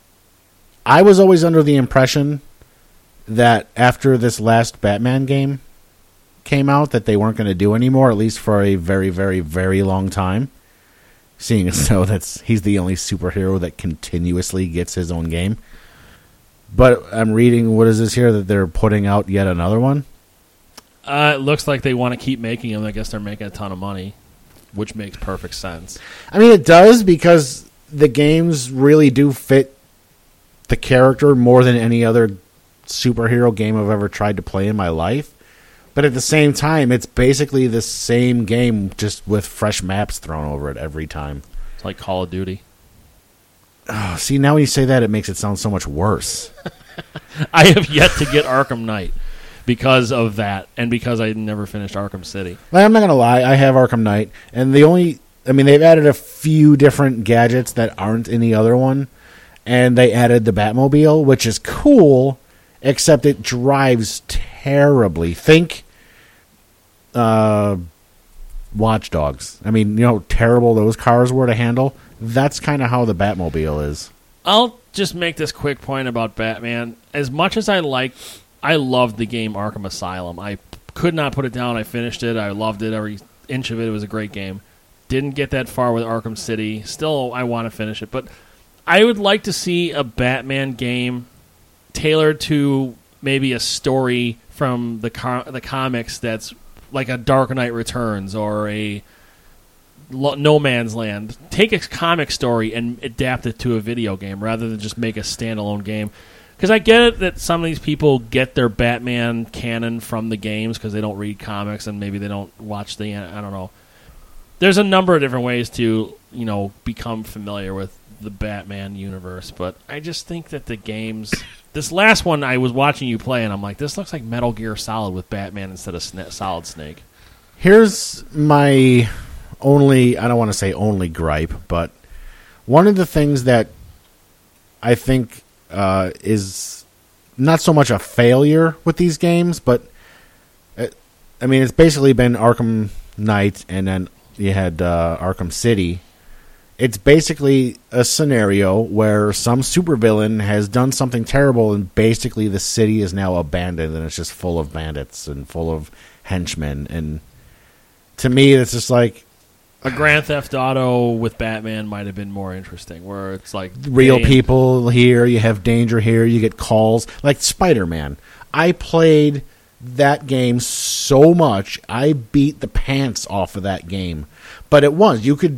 was always under the impression that after this last Batman game came out that they weren't going to do anymore, at least for a very, very, very long time. Seeing as though he's the only superhero that continuously gets his own game. But I'm reading, what is this here, that they're putting out yet another one? It looks like they want to keep making them. I guess they're making a ton of money, which makes perfect sense. I mean, it does, because the games really do fit the character more than any other superhero game I've ever tried to play in my life. But at the same time, it's basically the same game, just with fresh maps thrown over it every time. It's like Call of Duty. Oh, see, now when you say that, it makes it sound so much worse. I have yet to get Arkham Knight because of that, and because I never finished Arkham City. I'm not going to lie, I have Arkham Knight, and they've added a few different gadgets that aren't in the other one, and they added the Batmobile, which is cool, except it drives terribly. Think Watch Dogs. I mean, you know how terrible those cars were to handle? That's kind of how the Batmobile is. I'll just make this quick point about Batman. As much as I loved the game Arkham Asylum. I could not put it down. I finished it. I loved it. Every inch of it. It was a great game. Didn't get that far with Arkham City. Still, I want to finish it. But I would like to see a Batman game tailored to maybe a story from the comics that's like a Dark Knight Returns or a No Man's Land. Take a comic story and adapt it to a video game rather than just make a standalone game. Because I get it that some of these people get their Batman canon from the games because they don't read comics and maybe they don't watch I don't know. There's a number of different ways to, become familiar with the Batman universe, but I just think that the games... This last one I was watching you play, and I'm like, this looks like Metal Gear Solid with Batman instead of Solid Snake. Here's my only, I don't want to say only gripe, but one of the things that I think is not so much a failure with these games, but it's basically been Arkham Knight, and then you had Arkham City. It's basically a scenario where some supervillain has done something terrible, and basically the city is now abandoned, and it's just full of bandits and full of henchmen. And to me, it's just like... A Grand Theft Auto with Batman might have been more interesting, where it's like... Real people here, you have danger here, you get calls. Like Spider-Man. I played that game so much, I beat the pants off of that game. But it was. You could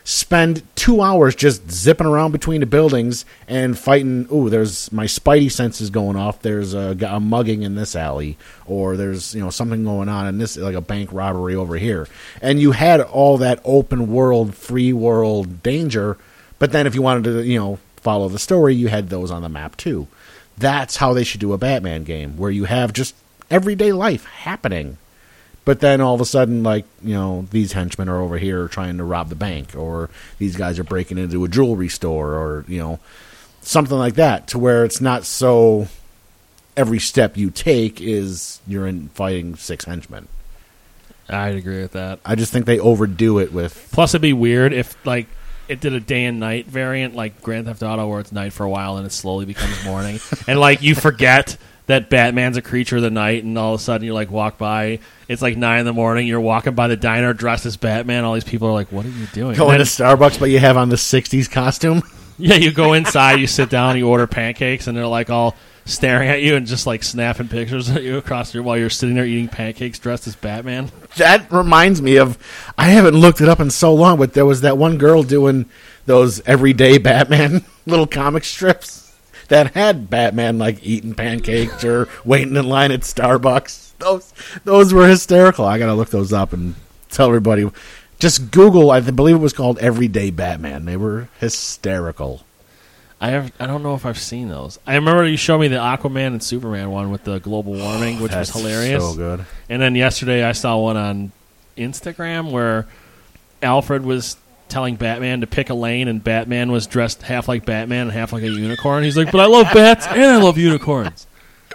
spend 2 hours just zipping around between the buildings and fighting. Ooh, there's my spidey senses going off. There's a mugging in this alley, or there's something going on in this, like a bank robbery over here. And you had all that open world, free world danger. But then if you wanted to, follow the story, you had those on the map too. That's how they should do a Batman game, where you have just everyday life happening. But then all of a sudden, these henchmen are over here trying to rob the bank, or these guys are breaking into a jewelry store, or, something like that, to where it's not so every step you take is you're in fighting 6 henchmen. I'd agree with that. I just think they overdo it with... Plus, it'd be weird if, it did a day and night variant, like Grand Theft Auto, where it's night for a while and it slowly becomes morning. And, you forget that Batman's a creature of the night, and all of a sudden you walk by, it's 9 in the morning, you're walking by the diner dressed as Batman, all these people are like, what are you doing? Going to Starbucks, but you have on the 60s costume? Yeah, you go inside, you sit down, you order pancakes, and they're all staring at you and just snapping pictures at you across while you're sitting there eating pancakes dressed as Batman. That reminds me of, I haven't looked it up in so long, but there was that one girl doing those everyday Batman little comic strips that had Batman eating pancakes or waiting in line at Starbucks. Those were hysterical. I gotta look those up and tell everybody. Just Google, I believe it was called Everyday Batman. They were hysterical. I don't know if I've seen those. I remember you showed me the Aquaman and Superman one with the global warming, which was hilarious. So good. And then yesterday I saw one on Instagram where Alfred was telling Batman to pick a lane, and Batman was dressed half like Batman and half like a unicorn. He's like, but I love bats and I love unicorns.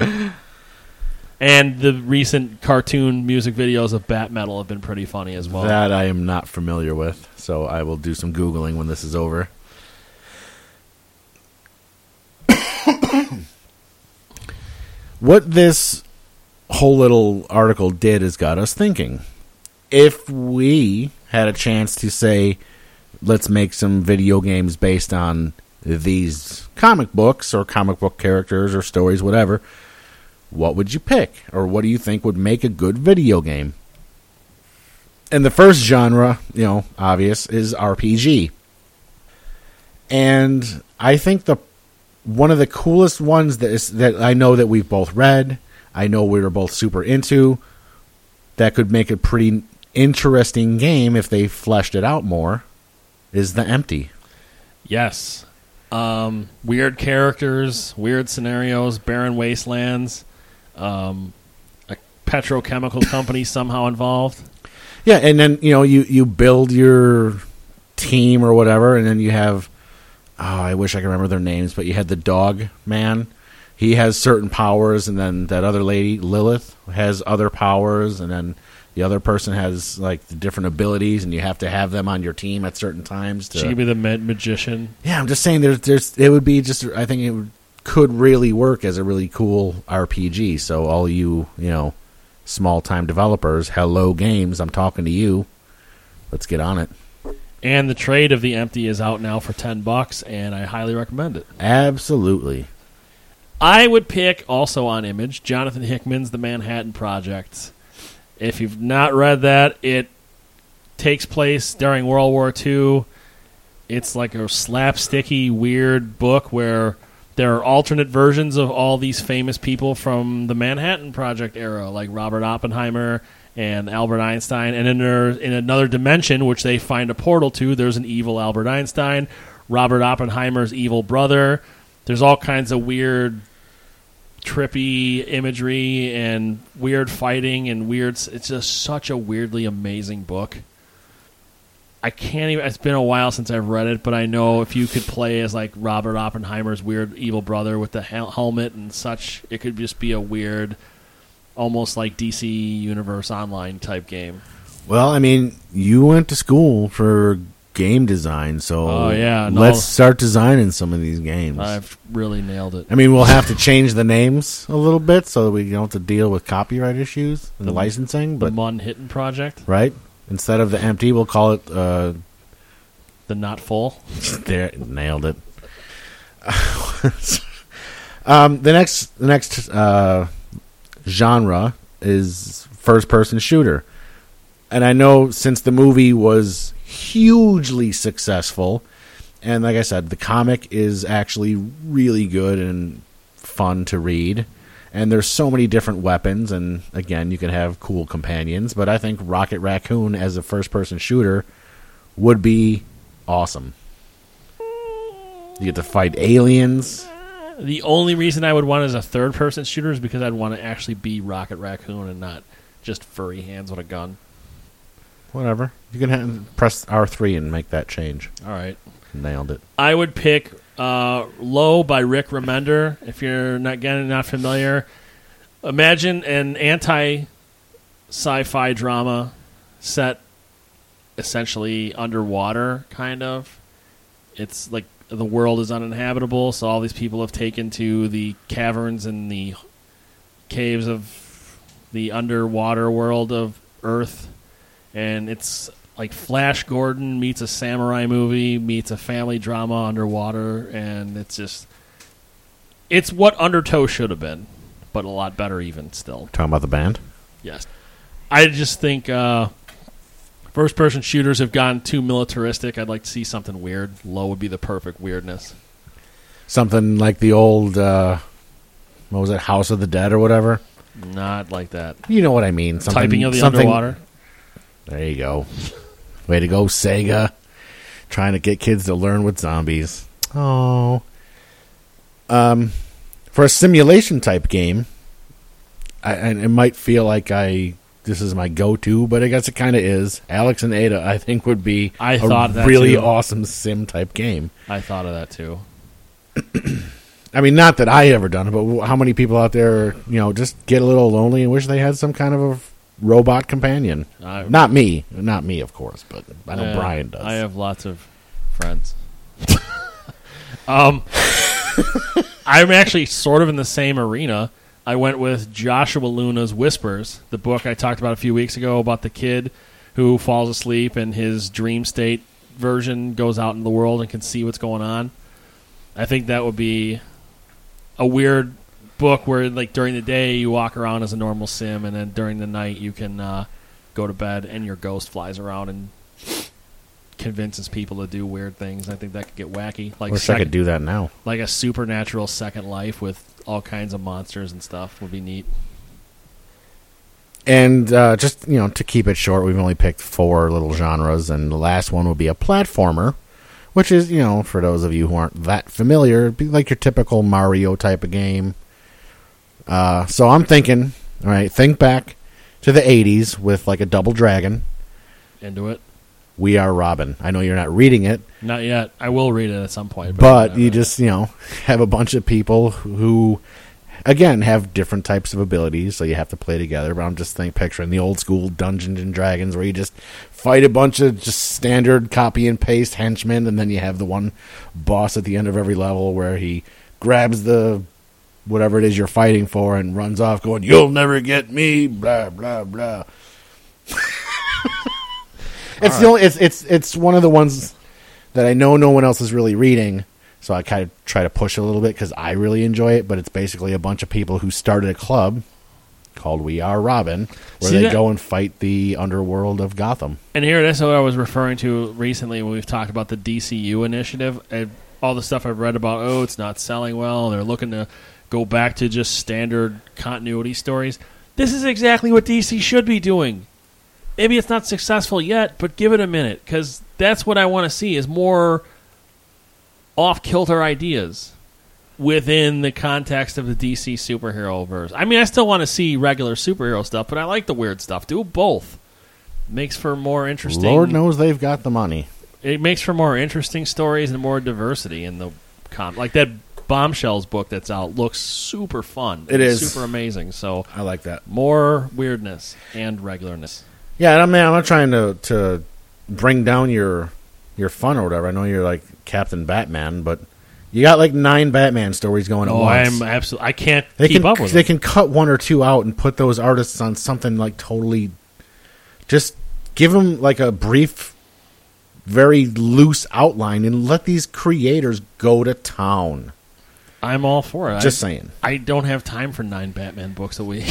And the recent cartoon music videos of Bat Metal have been pretty funny as well. That I am not familiar with, so I will do some Googling when this is over. What this whole little article did is got us thinking. If we had a chance to say, let's make some video games based on these comic books or comic book characters or stories, whatever, what would you pick? Or what do you think would make a good video game? And the first genre, obvious, is RPG. And I think one of the coolest ones that I know that we've both read, I know we were both super into, that could make a pretty interesting game if they fleshed it out more, is The Empty. Yes. Weird characters, weird scenarios, barren wastelands, a petrochemical company somehow involved. Yeah, and then you build your team or whatever, and then you have, I wish I could remember their names, but you had the dog man. He has certain powers, and then that other lady, Lilith, has other powers, and then the other person has the different abilities, and you have to have them on your team at certain times. She could be the magician. Yeah, I'm just saying it would be just, I think it could really work as a really cool RPG. So all you, small-time developers, Hello Games, I'm talking to you. Let's get on it. And the trade of The Empty is out now for $10, and I highly recommend it. Absolutely. I would pick, also on Image, Jonathan Hickman's The Manhattan Project. If you've not read that, it takes place during World War II. It's like a slapsticky, weird book where there are alternate versions of all these famous people from the Manhattan Project era, like Robert Oppenheimer and Albert Einstein. And then in another dimension, which they find a portal to, there's an evil Albert Einstein, Robert Oppenheimer's evil brother. There's all kinds of weird, trippy imagery and weird fighting and weird. It's just such a weirdly amazing book. I can't even. It's been a while since I've read it, but I know if you could play as Robert Oppenheimer's weird evil brother with the helmet and such, it could just be a weird, almost like DC Universe Online type game. Well, I mean, you went to school for game design, so let's start designing some of these games. I've really nailed it. I mean, we'll have to change the names a little bit so that we don't have to deal with copyright issues and the licensing. But the Manhattan Project, right? Instead of The Empty, we'll call it the Not Full. There, nailed it. The next genre is first-person shooter. And I know since the movie was hugely successful, and like I said, the comic is actually really good and fun to read. And there's so many different weapons, and again, you can have cool companions. But I think Rocket Raccoon as a first-person shooter would be awesome. You get to fight aliens. The only reason I would want it as a third-person shooter is because I'd want to actually be Rocket Raccoon and not just furry hands with a gun. Whatever. You can press R3 and make that change. All right. Nailed it. I would pick Low by Rick Remender. If you're not familiar, imagine an anti-sci-fi drama set essentially underwater, kind of. It's like the world is uninhabitable, so all these people have taken to the caverns and the caves of the underwater world of Earth. And it's like Flash Gordon meets a samurai movie, meets a family drama underwater, and it's what Undertow should have been, but a lot better even still. Talking about the band? Yes. I just think first-person shooters have gone too militaristic. I'd like to see something weird. Low would be the perfect weirdness. Something like the old, what was it, House of the Dead or whatever? Not like that. You know what I mean. Typing of the underwater? There you go. Way to go, Sega. Trying to get kids to learn with zombies. Oh. For a simulation type game, and it might feel like this is my go-to, but I guess it kind of is. Alex and Ada, I think, would be a really awesome sim type game. I thought of that too. I mean, not that I ever done it, but how many people out there, just get a little lonely and wish they had some kind of a robot companion? Not me, of course, but I know Brian does. I have lots of friends. I'm actually sort of in the same arena. I went with Joshua Luna's Whispers, the book I talked about a few weeks ago about the kid who falls asleep and his dream state version goes out in the world and can see what's going on. I think that would be a weird book where, like, during the day you walk around as a normal sim, and then during the night you can go to bed and your ghost flies around and convinces people to do weird things. I think that could get wacky. Like, wish I could do that now. Like a supernatural Second Life with all kinds of monsters and stuff would be neat. And just, to keep it short, we've only picked 4 little genres, and the last one will be a platformer, which is, for those of you who aren't that familiar, it'd be like your typical Mario type of game. So I'm thinking, all right, think back to the 80s with like a Double Dragon. Into it. We Are Robin. I know you're not reading it. Not yet. I will read it at some point. But you just, have a bunch of people who, again, have different types of abilities, so you have to play together. But I'm just picturing the old school Dungeons and Dragons where you just fight a bunch of just standard copy and paste henchmen, and then you have the one boss at the end of every level where he grabs the whatever it is you're fighting for and runs off going, "You'll never get me," blah, blah, blah. It's one of the ones that I know no one else is really reading, so I kind of try to push a little bit because I really enjoy it, but it's basically a bunch of people who started a club called We Are Robin, where they go and fight the underworld of Gotham. And here, that's what I was referring to recently when we've talked about the DCU initiative. And all the stuff I've read about, it's not selling well, they're looking to go back to just standard continuity stories. This is exactly what DC should be doing. Maybe it's not successful yet, but give it a minute, because that's what I want to see, is more off-kilter ideas within the context of the DC superhero verse. I mean, I still want to see regular superhero stuff, but I like the weird stuff. Do both. Makes for more interesting... Lord knows they've got the money. It makes for more interesting stories and more diversity in the like that Bombshells book that's out looks super fun. It's super amazing. So I like that. More weirdness and regularness. Yeah, and I'm not trying to bring down your fun or whatever. I know you're like Captain Batman, but you got like 9 Batman stories going at once. I can't keep up with them. They can cut 1 or 2 out and put those artists on something like totally. Just give them like a brief, very loose outline and let these creators go to town. I'm all for it. Just saying. I don't have time for 9 Batman books a week.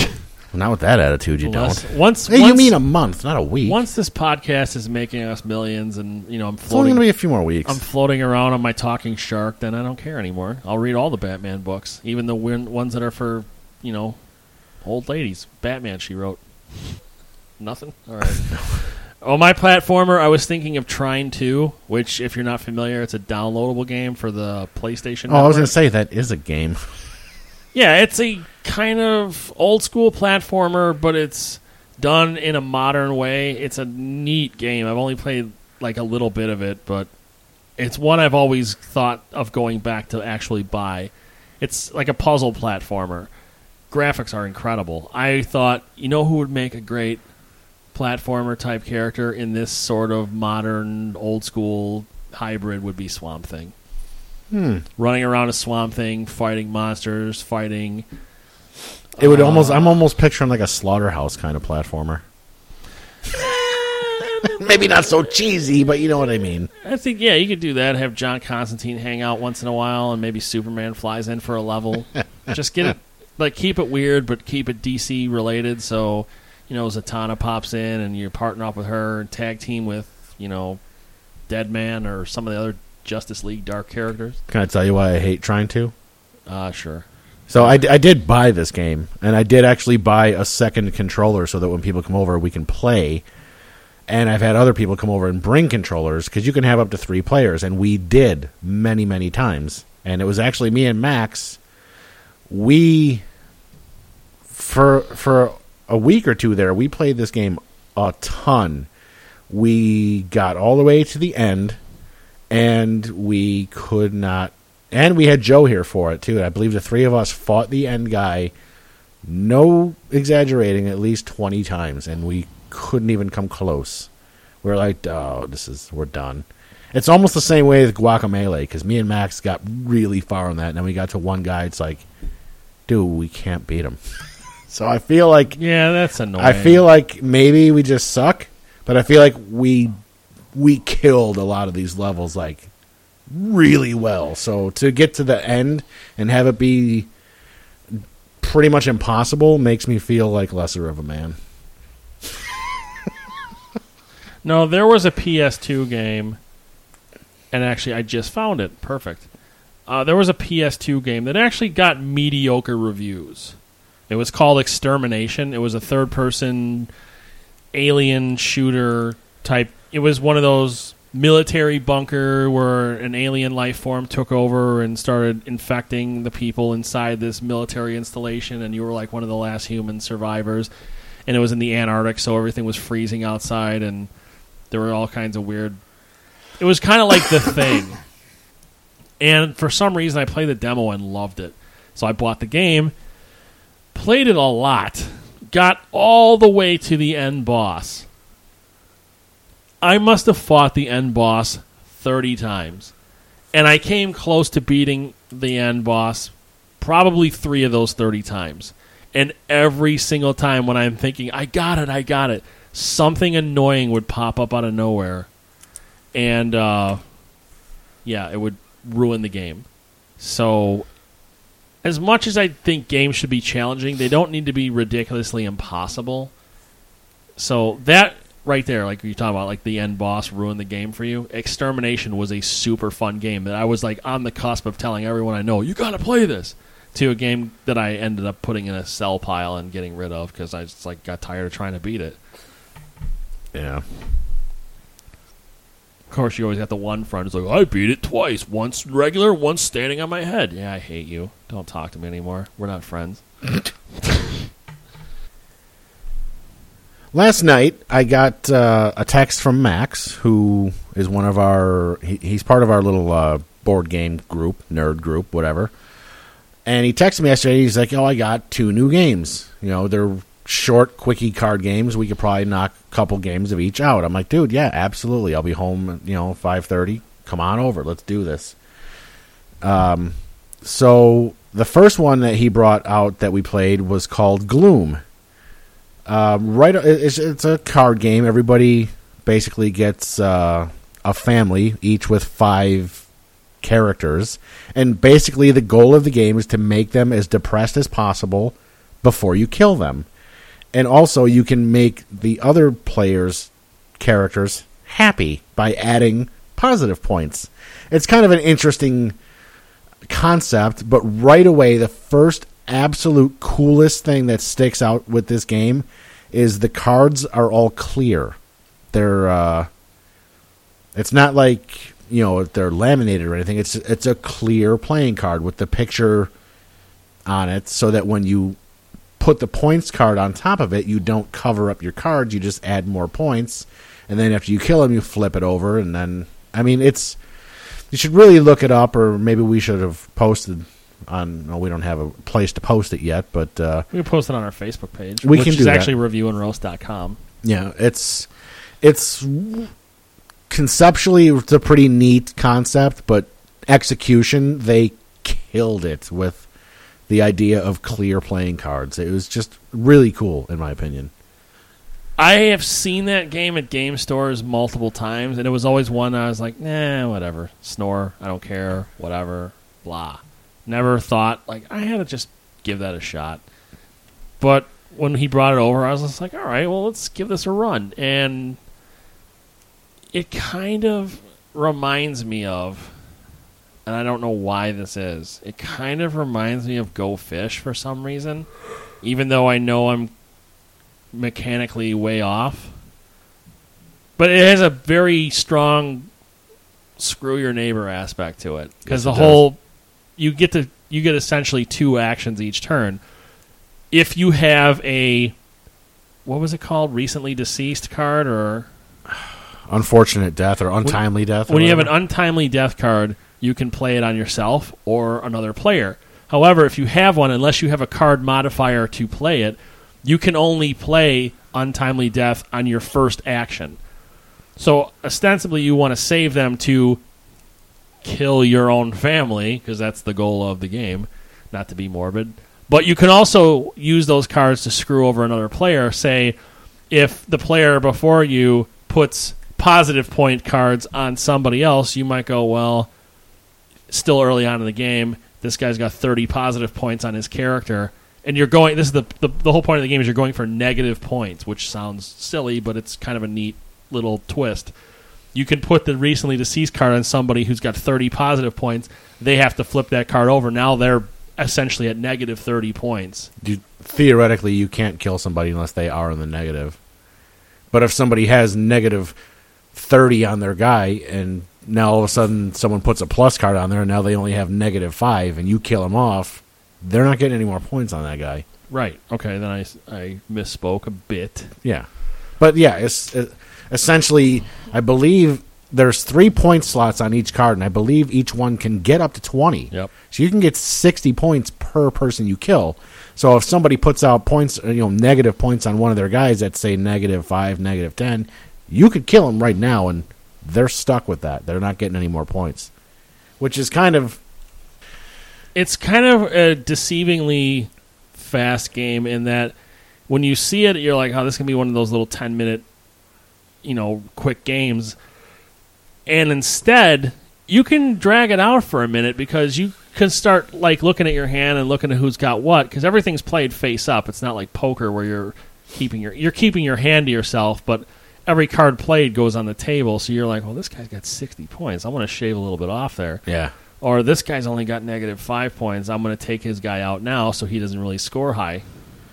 Not with that attitude, you don't. Once You mean a month, not a week. Once this podcast is making us millions, and I'm it's only floating, going to be a few more weeks. I'm floating around on my talking shark, then I don't care anymore. I'll read all the Batman books, even the ones that are for old ladies. Batman, she wrote. Nothing. All right. Oh, my platformer, I was thinking of Trine 2, which, if you're not familiar, it's a downloadable game for the PlayStation Network. I was going to say, that is a game. Yeah, it's a kind of old-school platformer, but it's done in a modern way. It's a neat game. I've only played, a little bit of it, but it's one I've always thought of going back to actually buy. It's like a puzzle platformer. Graphics are incredible. I thought, who would make a great platformer type character in this sort of modern old school hybrid would be Swamp Thing. Running around a Swamp Thing, fighting monsters, fighting. It would I'm almost picturing like a Slaughterhouse kind of platformer. Maybe not so cheesy, but you know what I mean. I think you could do that. Have John Constantine hang out once in a while, and maybe Superman flies in for a level. Just get it, keep it weird, but keep it DC related. So. Zatanna pops in and you're partnering up with her and tag team with, Deadman or some of the other Justice League dark characters. Can I tell you why I hate Trine 2? Sure. So I did buy this game, and I did actually buy a second controller so that when people come over, we can play. And I've had other people come over and bring controllers, because you can have up to 3 players, and we did many, many times. And it was actually me and Max. We, for a week or two there, we played this game a ton. We got all the way to the end, and we could not. And we had Joe here for it, too. I believe the 3 of us fought the end guy, no exaggerating, at least 20 times, and we couldn't even come close. We're like, oh, we're done. It's almost the same way with Guacamelee, because me and Max got really far on that, and then we got to one guy, it's like, dude, we can't beat him. So I feel like... Yeah, that's annoying. I feel like maybe we just suck, but I feel like we killed a lot of these levels, really well. So to get to the end and have it be pretty much impossible makes me feel like lesser of a man. No, there was a PS2 game, and actually I just found it. Perfect. There was a PS2 game that actually got mediocre reviews. It was called Extermination. It was a third-person alien shooter type. It was one of those military bunker where an alien life form took over and started infecting the people inside this military installation, and you were like one of the last human survivors. And it was in the Antarctic, so everything was freezing outside, and there were all kinds of weird... It was kind of like The Thing. And for some reason, I played the demo and loved it. So I bought the game... Played it a lot. Got all the way to the end boss. I must have fought the end boss 30 times. And I came close to beating the end boss probably 3 of those 30 times. And every single time when I'm thinking, I got it, something annoying would pop up out of nowhere. And, it would ruin the game. So... As much as I think games should be challenging, they don't need to be ridiculously impossible. So that right there, like you're talking about, the end boss ruined the game for you. Extermination was a super fun game that I was on the cusp of telling everyone I know, you got to play this, to a game that I ended up putting in a sell pile and getting rid of because I just got tired of trying to beat it. Yeah. Of course, you always got the one friend who's like, I beat it twice. Once regular, once standing on my head. Yeah, I hate you. Don't talk to me anymore. We're not friends. Last night, I got a text from Max, who is one of our... He's part of our little board game group, nerd group, whatever. And he texted me yesterday. He's like, I got 2 new games. They're short, quickie card games. We could probably knock a couple games of each out. I'm like, dude, yeah, absolutely. I'll be home, 5:30. Come on over. Let's do this. So the first one that he brought out that we played was called Gloom. It's a card game. Everybody basically gets a family, each with 5 characters. And basically the goal of the game is to make them as depressed as possible before you kill them. And also, you can make the other players' characters happy by adding positive points. It's kind of an interesting concept, but right away, the first absolute coolest thing that sticks out with this game is the cards are all clear. They're it's not like, you know, they're laminated or anything. It's a clear playing card with the picture on it, so that when you put the points card on top of it, you don't cover up your cards, you just add more points, and then after you kill them, you flip it over, and then, I mean, it's, you should really look it up, or maybe we should have posted on, well, we don't have a place to post it yet, but we can post it on our Facebook page, we which can is do that. actually reviewandroast.com. Yeah, it's conceptually, it's a pretty neat concept, but execution, they killed it with the idea of clear playing cards. It was just really cool, in my opinion. I have seen that game at game stores multiple times, and it was always one I was like, nah, whatever. Snore, I don't care, whatever, blah. Never thought, like, I had to just give that a shot. But when he brought it over, I was just like, all right, well, let's give this a run. And it kind of reminds me of, and I don't know why this is, it kind of reminds me of Go Fish for some reason, even though I know I'm mechanically way off. But it has a very strong screw your neighbor aspect to it, because Yes, the whole you get essentially 2 actions each turn. If you have a, what was it called, recently deceased card, or Unfortunate death or untimely death. Or when you have an whatever. untimely death card, you can play it on yourself or another player. However, if you have one, unless you have a card modifier to play it, you can only play untimely death on your first action. So ostensibly you want to save them to kill your own family, because that's the goal of the game, not to be morbid. But you can also use those cards to screw over another player. Say, if the player before you puts positive point cards on somebody else, you might go, well, still early on in the game, this guy's got 30 positive points on his character, and you're going, this is the whole point of the game is you're going for negative points, which sounds silly, but it's kind of a neat little twist. You can put the recently deceased card on somebody who's got 30 positive points. They have to flip that card over. Now they're essentially at negative 30 points. Theoretically, you can't kill somebody unless they are in the negative. But if somebody has negative 30 on their guy, and now all of a sudden someone puts a plus card on there, and now they only have negative 5, and you kill them off, they're not getting any more points on that guy. Right. Okay, then I misspoke a bit. Yeah. But yeah, it's essentially, I believe there's 3 point slots on each card, and I believe each one can get up to 20. Yep. So you can get 60 points per person you kill. So if somebody puts out points, negative points on one of their guys at, say, negative 5, negative 10, you could kill them right now, and they're stuck with that. They're not getting any more points, which is kind of... It's kind of a deceivingly fast game in that when you see it, you're like, oh, this can be one of those little 10-minute, quick games. And instead, you can drag it out for a minute, because you can start looking at your hand and looking at who's got what, because everything's played face up. It's not like poker where you're keeping your hand to yourself, but every card played goes on the table. So you're like, well, this guy's got 60 points. I want to shave a little bit off there. Yeah. Or this guy's only got negative 5 points. I'm going to take his guy out now so he doesn't really score high.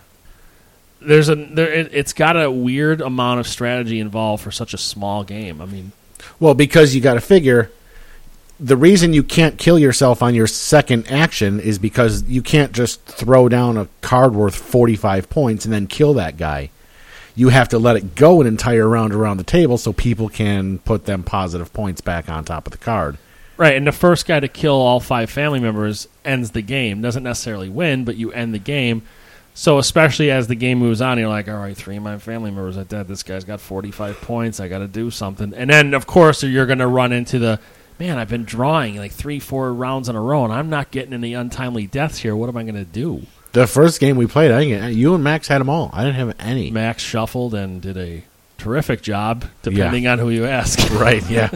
It's got a weird amount of strategy involved for such a small game. I mean, well, because you got to figure the reason you can't kill yourself on your second action is because you can't just throw down a card worth 45 points and then kill that guy. You have to let it go an entire round around the table so people can put them positive points back on top of the card. Right, and the first guy to kill all 5 family members ends the game. Doesn't necessarily win, but you end the game. So especially as the game moves on, you're like, all right, 3 of my family members are dead. This guy's got 45 points. I got to do something. And then, of course, you're going to run into the, man, I've been drawing 3-4 rounds in a row, and I'm not getting any untimely deaths here. What am I going to do? The first game we played, you and Max had them all. I didn't have any. Max shuffled and did a terrific job, depending on who you ask. Right, yeah.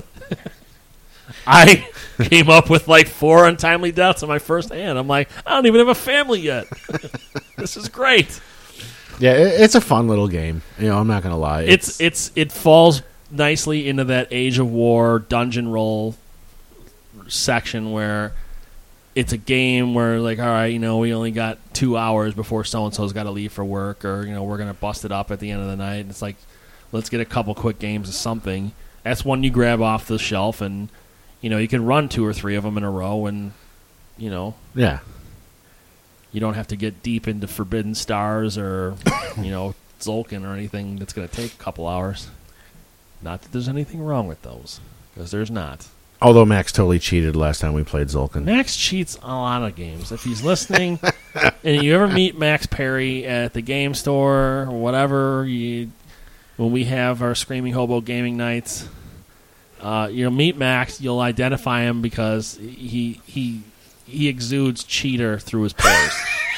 I came up with 4 untimely deaths in my first hand. I'm like, I don't even have a family yet. This is great. Yeah, it's a fun little game. I'm not gonna lie. It falls nicely into that Age of War dungeon roll section where it's a game where, like, all right, we only got 2 hours before so-and-so's got to leave for work, or, we're going to bust it up at the end of the night. It's like, let's get a couple quick games of something. That's one you grab off the shelf, and, you can run 2 or 3 of them in a row, and, Yeah. You don't have to get deep into Forbidden Stars or, Tzolk'in or anything that's going to take a couple hours. Not that there's anything wrong with those, because there's not. Although Max totally cheated last time we played Tzolk'in. Max cheats a lot of games. If he's listening, and you ever meet Max Perry at the game store or whatever, when we have our Screaming Hobo gaming nights, you'll meet Max. You'll identify him because he exudes cheater through his pores.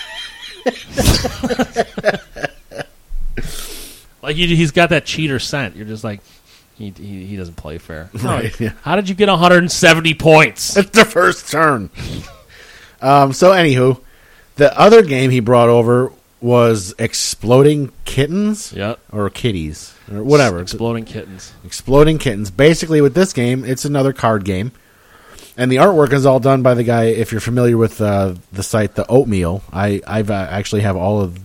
Like he's got that cheater scent. You're just like, he doesn't play fair. Right, yeah. How did you get 170 points? It's the first turn. So, anywho, the other game he brought over was Exploding Kittens? Yep. Or Kitties, or whatever. Exploding Kittens. Exploding Kittens. Basically, with this game, it's another card game. And the artwork is all done by the guy, if you're familiar with the site, The Oatmeal. I've actually have all of...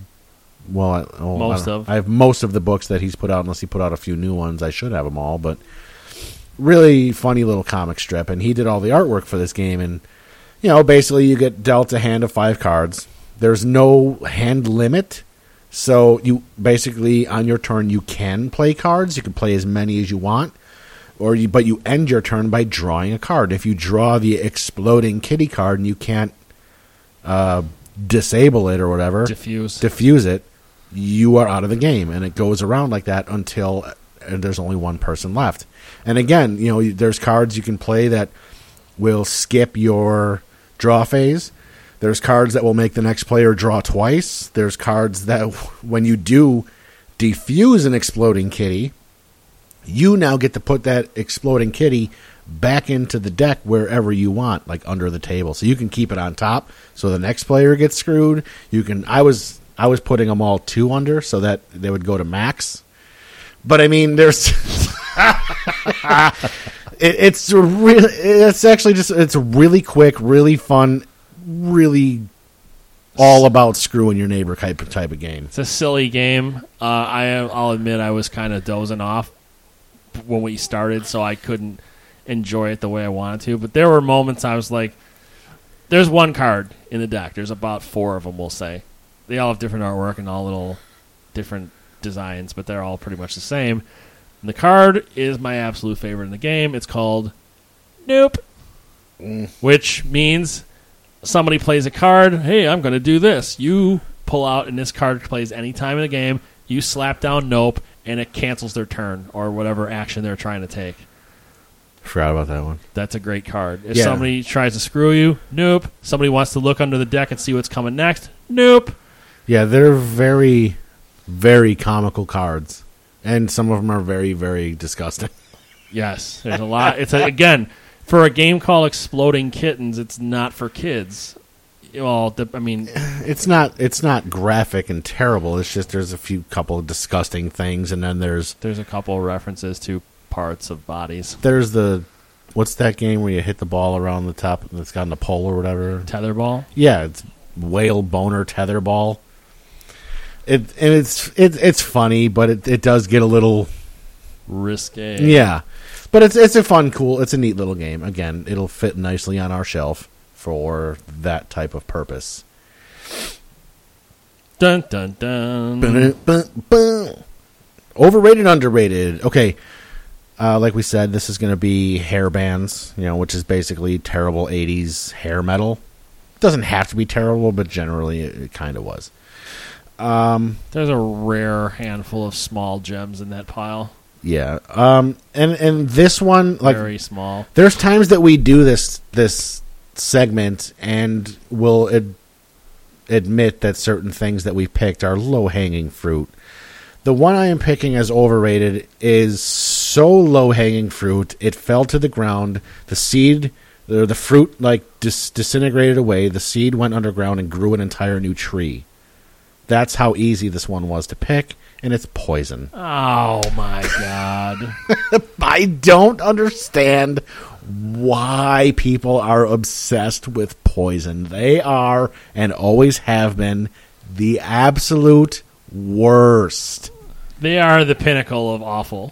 I have most of the books that he's put out, unless he put out a few new ones. I should have them all, but really funny little comic strip. And he did all the artwork for this game. And, basically you get dealt a hand of 5 cards. There's no hand limit. So you basically, on your turn, you can play cards. You can play as many as you want. But you end your turn by drawing a card. If you draw the Exploding Kitty card and you can't disable it or whatever, diffuse it, you are out of the game, and it goes around like that until there's only one person left. And again, there's cards you can play that will skip your draw phase. There's cards that will make the next player draw twice. There's cards that, when you do defuse an Exploding Kitty, you now get to put that Exploding Kitty back into the deck wherever you want, like under the table. So you can keep it on top, so the next player gets screwed. You can. I was putting them all 2 under so that they would go to max. But I mean, there's it's really quick, really fun, really all about screwing your neighbor type of game. It's a silly game. I'll admit I was kind of dozing off when we started, so I couldn't enjoy it the way I wanted to. But there were moments I was like, there's one card in the deck. There's about 4 of them, we'll say. They all have different artwork and all little different designs, but they're all pretty much the same. And the card is my absolute favorite in the game. It's called Nope, which means somebody plays a card. Hey, I'm going to do this. You pull out, and this card plays any time in the game. You slap down Nope, and it cancels their turn or whatever action they're trying to take. Forgot about that one. That's a great card. If somebody tries to screw you, Nope. Somebody wants to look under the deck and see what's coming next, Nope. Yeah, they're very, very comical cards, and some of them are very, very disgusting. Yes, there's a lot. Again, for a game called Exploding Kittens, it's not for kids. Well, it's not graphic and terrible. It's just there's a couple of disgusting things, and then there's a couple of references to parts of bodies. There's what's that game where you hit the ball around the top and it's got in the pole or whatever? Tetherball? Yeah, it's whale boner tetherball. It's funny, but it does get a little risque. Yeah, but it's a fun, cool. It's a neat little game. Again, it'll fit nicely on our shelf for that type of purpose. Dun dun dun. Overrated, underrated. Okay, like we said, this is going to be hair bands, which is basically terrible 80s hair metal. It doesn't have to be terrible, but generally it kind of was. There's a rare handful of small gems in that pile. Yeah. And this one, like, very small. There's times that we do this segment and we'll admit that certain things that we picked are low-hanging fruit. The one I am picking as overrated is so low-hanging fruit, it fell to the ground. The seed, the fruit, disintegrated away. The seed went underground and grew an entire new tree. That's how easy this one was to pick, and it's Poison. Oh, my God. I don't understand why people are obsessed with Poison. They are, and always have been, the absolute worst. They are the pinnacle of awful.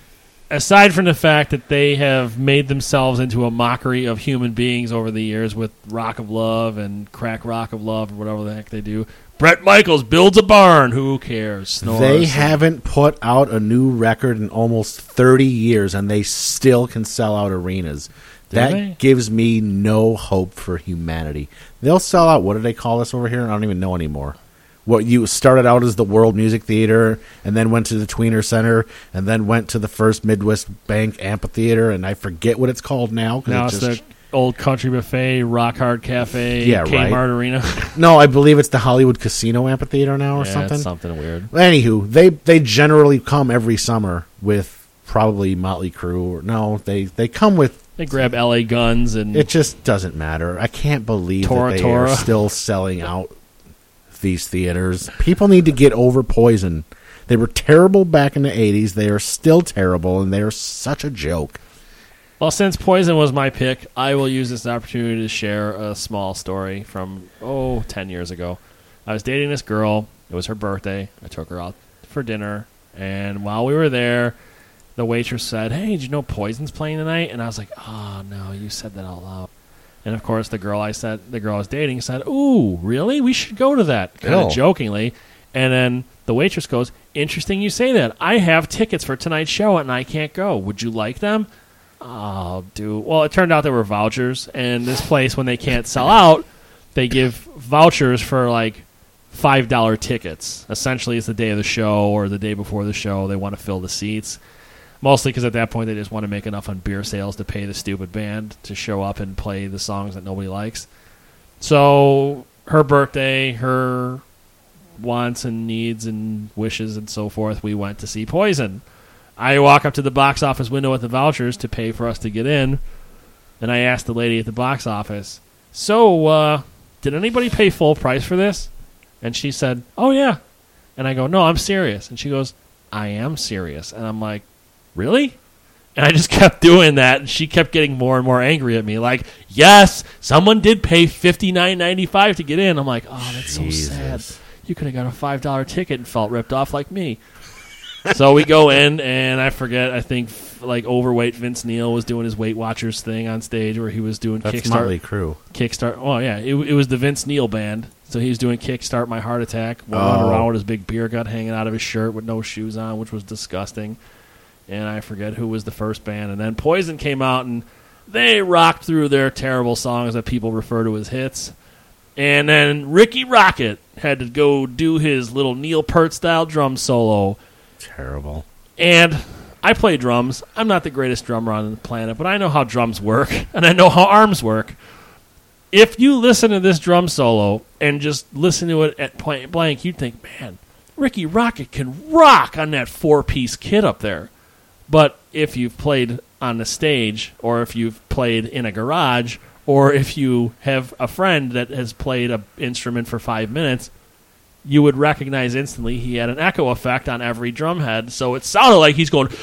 Aside from the fact that they have made themselves into a mockery of human beings over the years with Rock of Love and Crack Rock of Love or whatever the heck they do. Brett Michaels builds a barn. Who cares? Snores. They haven't put out a new record in almost 30 years, and they still can sell out arenas. That gives me no hope for humanity. They'll sell out, what do they call this over here? I don't even know anymore. What you started out as the World Music Theater, and then went to the Tweener Center, and then went to the First Midwest Bank Amphitheater, and I forget what it's called now. Now it's the Old Country Buffet, Rock Hard Cafe, Kmart Arena. No, I believe it's the Hollywood Casino Amphitheater now or something. It's something weird. Anywho, they generally come every summer with probably Motley Crue. Or, no, they come with... They grab LA Guns and... It just doesn't matter. I can't believe that they are still selling out these theaters. People need to get over Poison. They were terrible back in the 80s. They are still terrible, and they are such a joke. Well, since Poison was my pick, I will use this opportunity to share a small story from, 10 years ago. I was dating this girl. It was her birthday. I took her out for dinner, and while we were there, the waitress said, "Hey, did you know Poison's playing tonight?" And I was like, "Oh, no, you said that out loud." And, of course, the girl I was dating said, "Ooh, really? We should go to that," kind of jokingly. And then the waitress goes, "Interesting you say that. I have tickets for tonight's show, and I can't go. Would you like them?" Oh, dude. Well, it turned out they were vouchers, and this place, when they can't sell out, they give vouchers for, like, $5 tickets. Essentially, it's the day of the show or the day before the show. They want to fill the seats. Mostly because at that point they just want to make enough on beer sales to pay the stupid band to show up and play the songs that nobody likes. So her birthday, her wants and needs and wishes and so forth, we went to see Poison. I walk up to the box office window with the vouchers to pay for us to get in, and I asked the lady at the box office, "So, did anybody pay full price for this?" And she said, "Oh, yeah." And I go, "No, I'm serious." And she goes, "I am serious." And I'm like, "Really?" And I just kept doing that, and she kept getting more and more angry at me. Like, "Yes, someone did pay $59.95 to get in." I'm like, "Oh, that's so sad. You could have got a $5 ticket and felt ripped off like me." So we go in, and I think like overweight Vince Neil was doing his Weight Watchers thing on stage, where he was doing Motley Crue. Kickstart. Oh yeah, it was the Vince Neil band. So he was doing Kickstart My Heart Attack, running around with his big beer gut hanging out of his shirt with no shoes on, which was disgusting. And I forget who was the first band. And then Poison came out, and they rocked through their terrible songs that people refer to as hits. And then Ricky Rocket had to go do his little Neil Peart-style drum solo. Terrible. And I play drums. I'm not the greatest drummer on the planet, but I know how drums work, and I know how arms work. If you listen to this drum solo and just listen to it at point blank, you'd think, man, Ricky Rocket can rock on that 4-piece kit up there. But if you've played on the stage, or if you've played in a garage, or if you have a friend that has played an instrument for 5 minutes, you would recognize instantly he had an echo effect on every drum head, so it sounded like he's going...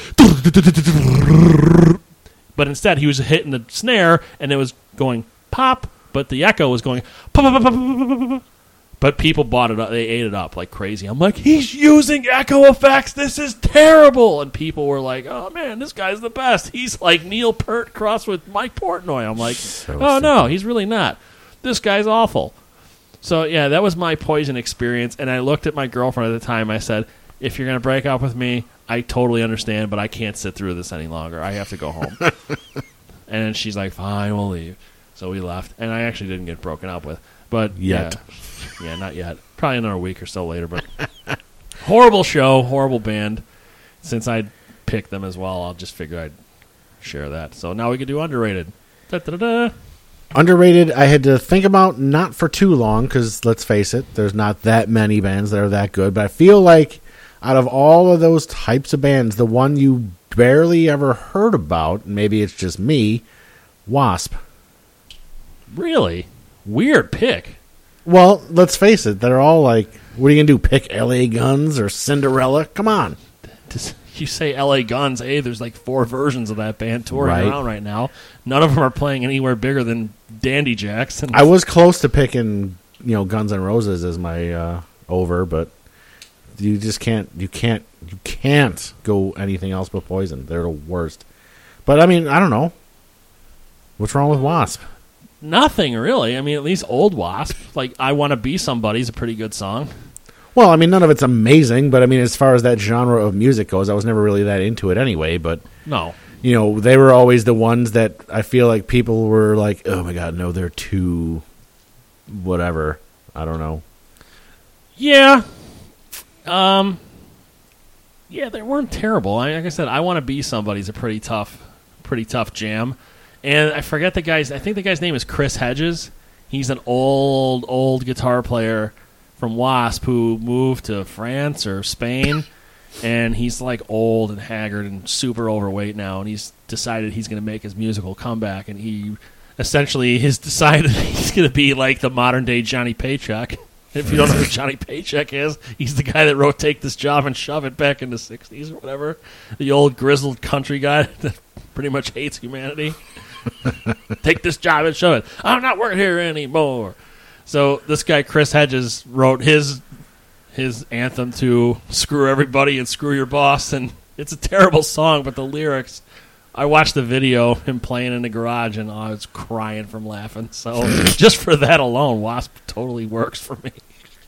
But instead, he was hitting the snare, and it was going pop, but the echo was going... Pop, pop, pop, pop, pop, pop. But people bought it up. They ate it up like crazy. I'm like, he's using echo effects. This is terrible. And people were like, oh, man, this guy's the best. He's like Neil Peart crossed with Mike Portnoy. I'm like, no, he's really not. This guy's awful. So, yeah, that was my Poison experience. And I looked at my girlfriend at the time. I said, if you're going to break up with me, I totally understand, but I can't sit through this any longer. I have to go home. And she's like, fine, we'll leave. So we left. And I actually didn't get broken up with. But yet. Yeah, not yet. Probably another week or so later. But horrible show, horrible band. Since I picked them as well, I'll just figure I'd share that. So now we could do underrated. Da-da-da-da. Underrated, I had to think about not for too long, because let's face it, there's not that many bands that are that good. But I feel like out of all of those types of bands, the one you barely ever heard about, maybe it's just me, Wasp. Really? Weird pick. Well, let's face it. They're all like, what are you going to do, pick L.A. Guns or Cinderella? Come on. You say L.A. Guns, there's like 4 versions of that band touring Right. around right now. None of them are playing anywhere bigger than Dandy Jackson. I was close to picking, Guns N' Roses as my over, but you just can't go anything else but Poison. They're the worst. But, I mean, I don't know. What's wrong with Wasp? Nothing, really. I mean, at least old Wasp. Like, I Want to Be Somebody is a pretty good song. Well, I mean, none of it's amazing, but, I mean, as far as that genre of music goes, I was never really that into it anyway, but... No. They were always the ones that I feel like people were like, oh, my God, no, they're too... whatever. I don't know. Yeah. Yeah, they weren't terrible. Like I said, I Want to Be Somebody's a pretty tough jam. And I forget the guy's... I think the guy's name is Chris Hedges. He's an old guitar player from Wasp who moved to France or Spain. And he's like old and haggard and super overweight now. And he's decided he's going to make his musical comeback. And he essentially has decided he's going to be like the modern-day Johnny Paycheck. If you don't know who Johnny Paycheck is, he's the guy that wrote Take This Job and Shove It back in the 60s or whatever. The old grizzled country guy that pretty much hates humanity. Take this job and shove it. I'm not working here anymore. So this guy, Chris Hedges, wrote his anthem to Screw Everybody and Screw Your Boss. And it's a terrible song, but the lyrics... I watched the video, him playing in the garage, and I was crying from laughing. So just for that alone, Wasp totally works for me.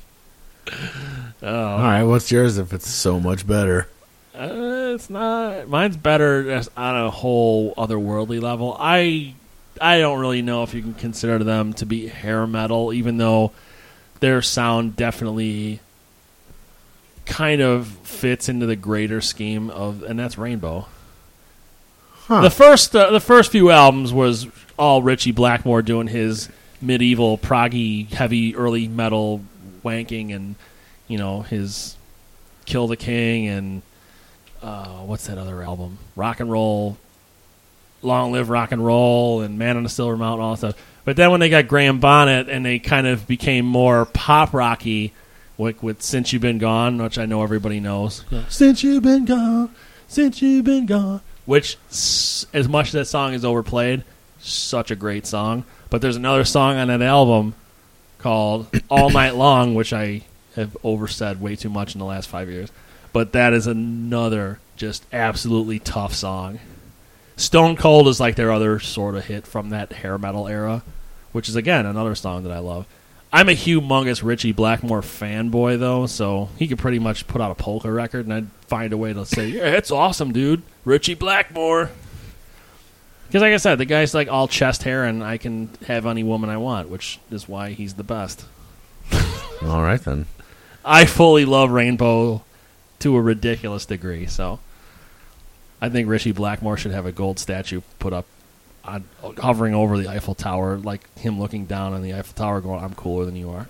All right, what's yours if it's so much better? It's not. Mine's better on a whole otherworldly level. I don't really know if you can consider them to be hair metal, even though their sound definitely kind of fits into the greater scheme of, and that's Rainbow. Huh. The first few albums was all Richie Blackmore doing his medieval, proggy, heavy, early metal wanking, and his Kill the King and what's that other album? Rock and Roll, Long Live Rock and Roll, and Man on a Silver Mountain, all that stuff. But then when they got Graham Bonnet and they kind of became more pop rocky, with Since You've Been Gone, which I know everybody knows. Since you've been gone, since you've been gone. Which, as much as that song is overplayed, such a great song. But there's another song on that album called All Night Long, which I have oversaid way too much in the last 5 years. But that is another just absolutely tough song. Stone Cold is like their other sort of hit from that hair metal era, which is, again, another song that I love. I'm a humongous Richie Blackmore fanboy, though, so he could pretty much put out a polka record, and I'd find a way to say, yeah, it's awesome, dude. Richie Blackmore. Because, like I said, the guy's like all chest hair, and I can have any woman I want, which is why he's the best. All right, then. I fully love Rainbow to a ridiculous degree, so I think Richie Blackmore should have a gold statue put up hovering over the Eiffel Tower, like him looking down on the Eiffel Tower going, I'm cooler than you are.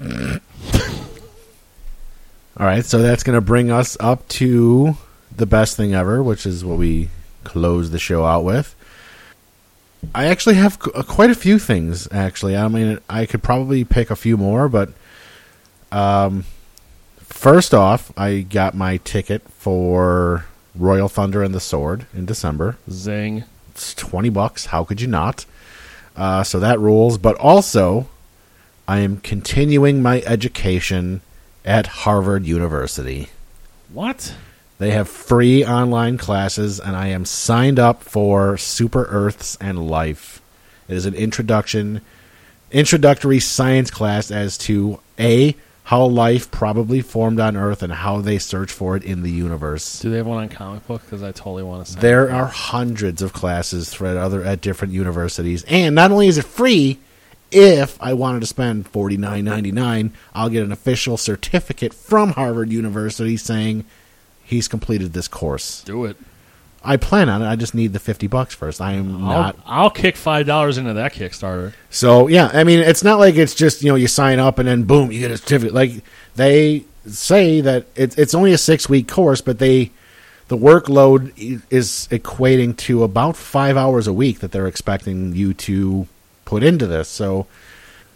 All right, so that's going to bring us up to the best thing ever, which is what we close the show out with. I actually have quite a few things, actually. I mean, I could probably pick a few more, but first off, I got my ticket for Royal Thunder and the Sword in December. Zing. It's $20. How could you not? So that rules. But also, I am continuing my education at Harvard University. What? They have free online classes, and I am signed up for Super Earths and Life. It is an introductory science class as to A, how life probably formed on Earth and how they search for it in the universe. Do they have one on comic book? Because I totally want to say there are hundreds of classes at different universities, and not only is it free, if I wanted to spend $49.99, I'll get an official certificate from Harvard University saying he's completed this course. Do it. I plan on it. I just need the $50 first. I'll kick $5 into that Kickstarter. So yeah, I mean, it's not like it's just you sign up and then boom, you get a certificate. Like they say that it's only a 6-week course, but the workload is equating to about 5 hours a week that they're expecting you to put into this. So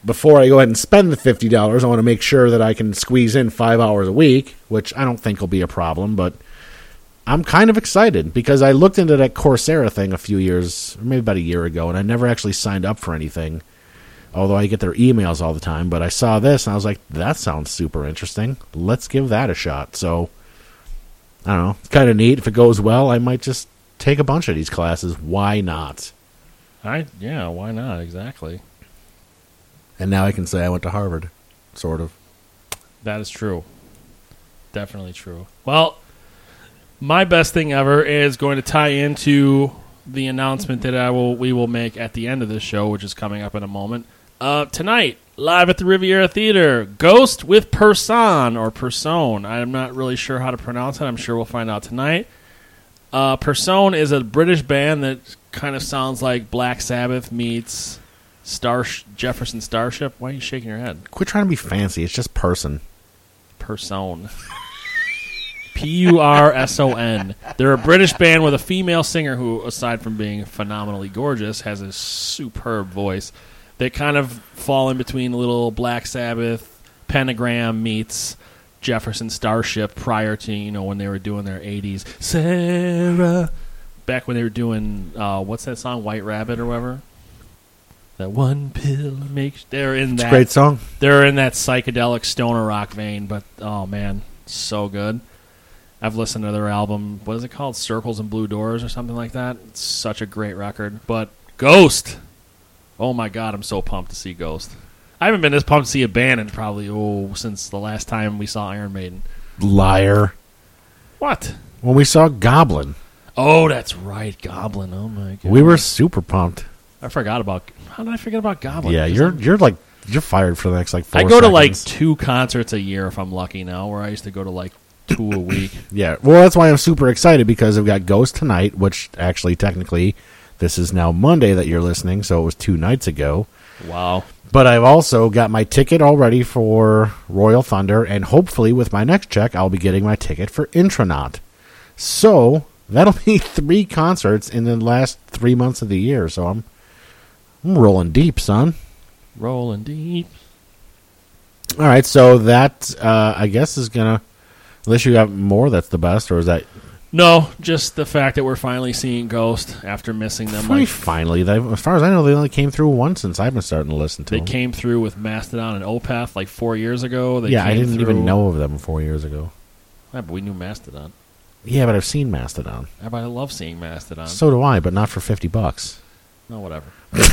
before I go ahead and spend the $50, I want to make sure that I can squeeze in 5 hours a week, which I don't think will be a problem, but I'm kind of excited because I looked into that Coursera thing a few years, maybe about a year ago, and I never actually signed up for anything, although I get their emails all the time. But I saw this, and I was like, that sounds super interesting. Let's give that a shot. So, I don't know. It's kind of neat. If it goes well, I might just take a bunch of these classes. Why not? Yeah, why not? Exactly. And now I can say I went to Harvard, sort of. That is true. Definitely true. Well, my best thing ever is going to tie into the announcement that we will make at the end of this show, which is coming up in a moment. Tonight, live at the Riviera Theater, Ghost with Person, or Persone. I'm not really sure how to pronounce it. I'm sure we'll find out tonight. Persone is a British band that kind of sounds like Black Sabbath meets Jefferson Starship. Why are you shaking your head? Quit trying to be fancy. It's just Person. Persone. P-U-R-S-O-N. They're a British band with a female singer who, aside from being phenomenally gorgeous, has a superb voice. They kind of fall in between a little Black Sabbath, Pentagram meets Jefferson Starship prior to, when they were doing their 80s. Sarah. Back when they were doing, what's that song? White Rabbit or whatever? That one pill makes... They're in that... It's a great song. They're in that psychedelic stoner rock vein, but, oh, man, so good. I've listened to their album, what is it called? Circles and Blue Doors or something like that. It's such a great record. But Ghost! Oh, my God, I'm so pumped to see Ghost. I haven't been this pumped to see a band in probably, since the last time we saw Iron Maiden. Liar. What? When we saw Goblin. Oh, that's right, Goblin. Oh, my God. We were super pumped. I forgot about... How did I forget about Goblin? Yeah, you're fired for the next, 4 seconds. I go to, 2 concerts a year if I'm lucky now, where I used to go to, 2 a week. Yeah, well, that's why I'm super excited, because I've got Ghost tonight, which actually, technically, this is now Monday that you're listening, so it was 2 nights ago. Wow. But I've also got my ticket already for Royal Thunder, and hopefully with my next check, I'll be getting my ticket for Intronaut. So, that'll be 3 concerts in the last 3 months of the year, so I'm rolling deep, son. Rolling deep. All right, so that, I guess, is going to... Unless you have more, that's the best, or is that... No, just the fact that we're finally seeing Ghost after missing them. Finally. As far as I know, they only came through once since I've been starting to listen to them. They came through with Mastodon and Opeth 4 years ago. I didn't even know of them 4 years ago. Yeah, but we knew Mastodon. Yeah, but I've seen Mastodon. Everybody loves seeing Mastodon. So do I, but not for $50. No, whatever.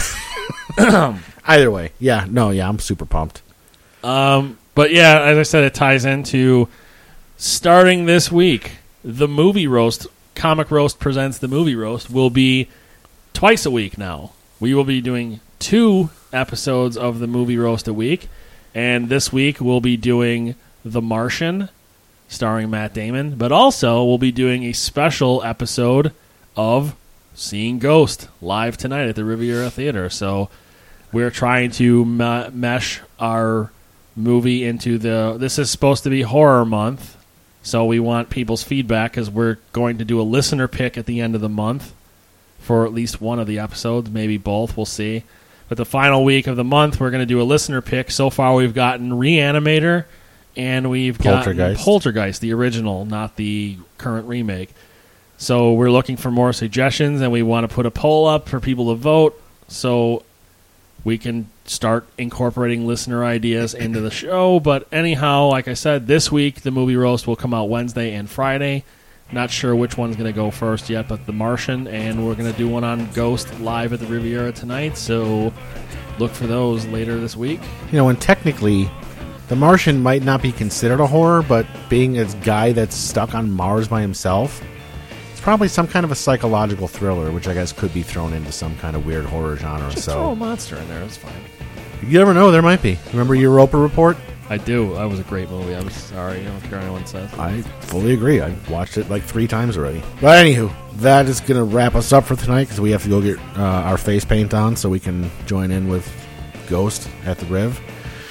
Either way, I'm super pumped. But yeah, as I said, it ties into starting this week. The Movie Roast, Comic Roast Presents the Movie Roast, will be twice a week now. We will be doing 2 episodes of the Movie Roast a week, and this week we'll be doing The Martian, starring Matt Damon, but also we'll be doing a special episode of Seeing Ghost live tonight at the Riviera Theater. So we're trying to mesh our movie into this is supposed to be horror month. So we want people's feedback because we're going to do a listener pick at the end of the month for at least one of the episodes, maybe both, we'll see. But the final week of the month, we're going to do a listener pick. So far, we've gotten Reanimator and we've gotten Poltergeist, the original, not the current remake. So we're looking for more suggestions, and we want to put a poll up for people to vote so we can start incorporating listener ideas into the show. But anyhow, like I said, this week the Movie Roast will come out Wednesday and Friday. Not sure which one's going to go first yet, but The Martian, and we're going to do one on Ghost live at the Riviera tonight, so look for those later this week. And technically, The Martian might not be considered a horror, but being a guy that's stuck on Mars by himself, it's probably some kind of a psychological thriller, which I guess could be thrown into some kind of weird horror genre. Just throw a monster in there, it's fine. You never know, there might be. Remember Europa Report? I do. That was a great movie. I'm sorry. I don't care what anyone says. I fully agree. I watched it 3 times already. But anywho, that is going to wrap us up for tonight because we have to go get our face paint on so we can join in with Ghost at the Riv.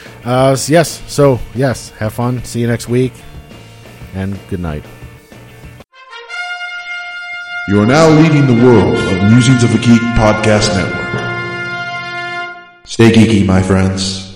Yes, have fun. See you next week. And good night. You are now leading the world of Musings of a Geek Podcast Network. Stay geeky, my friends.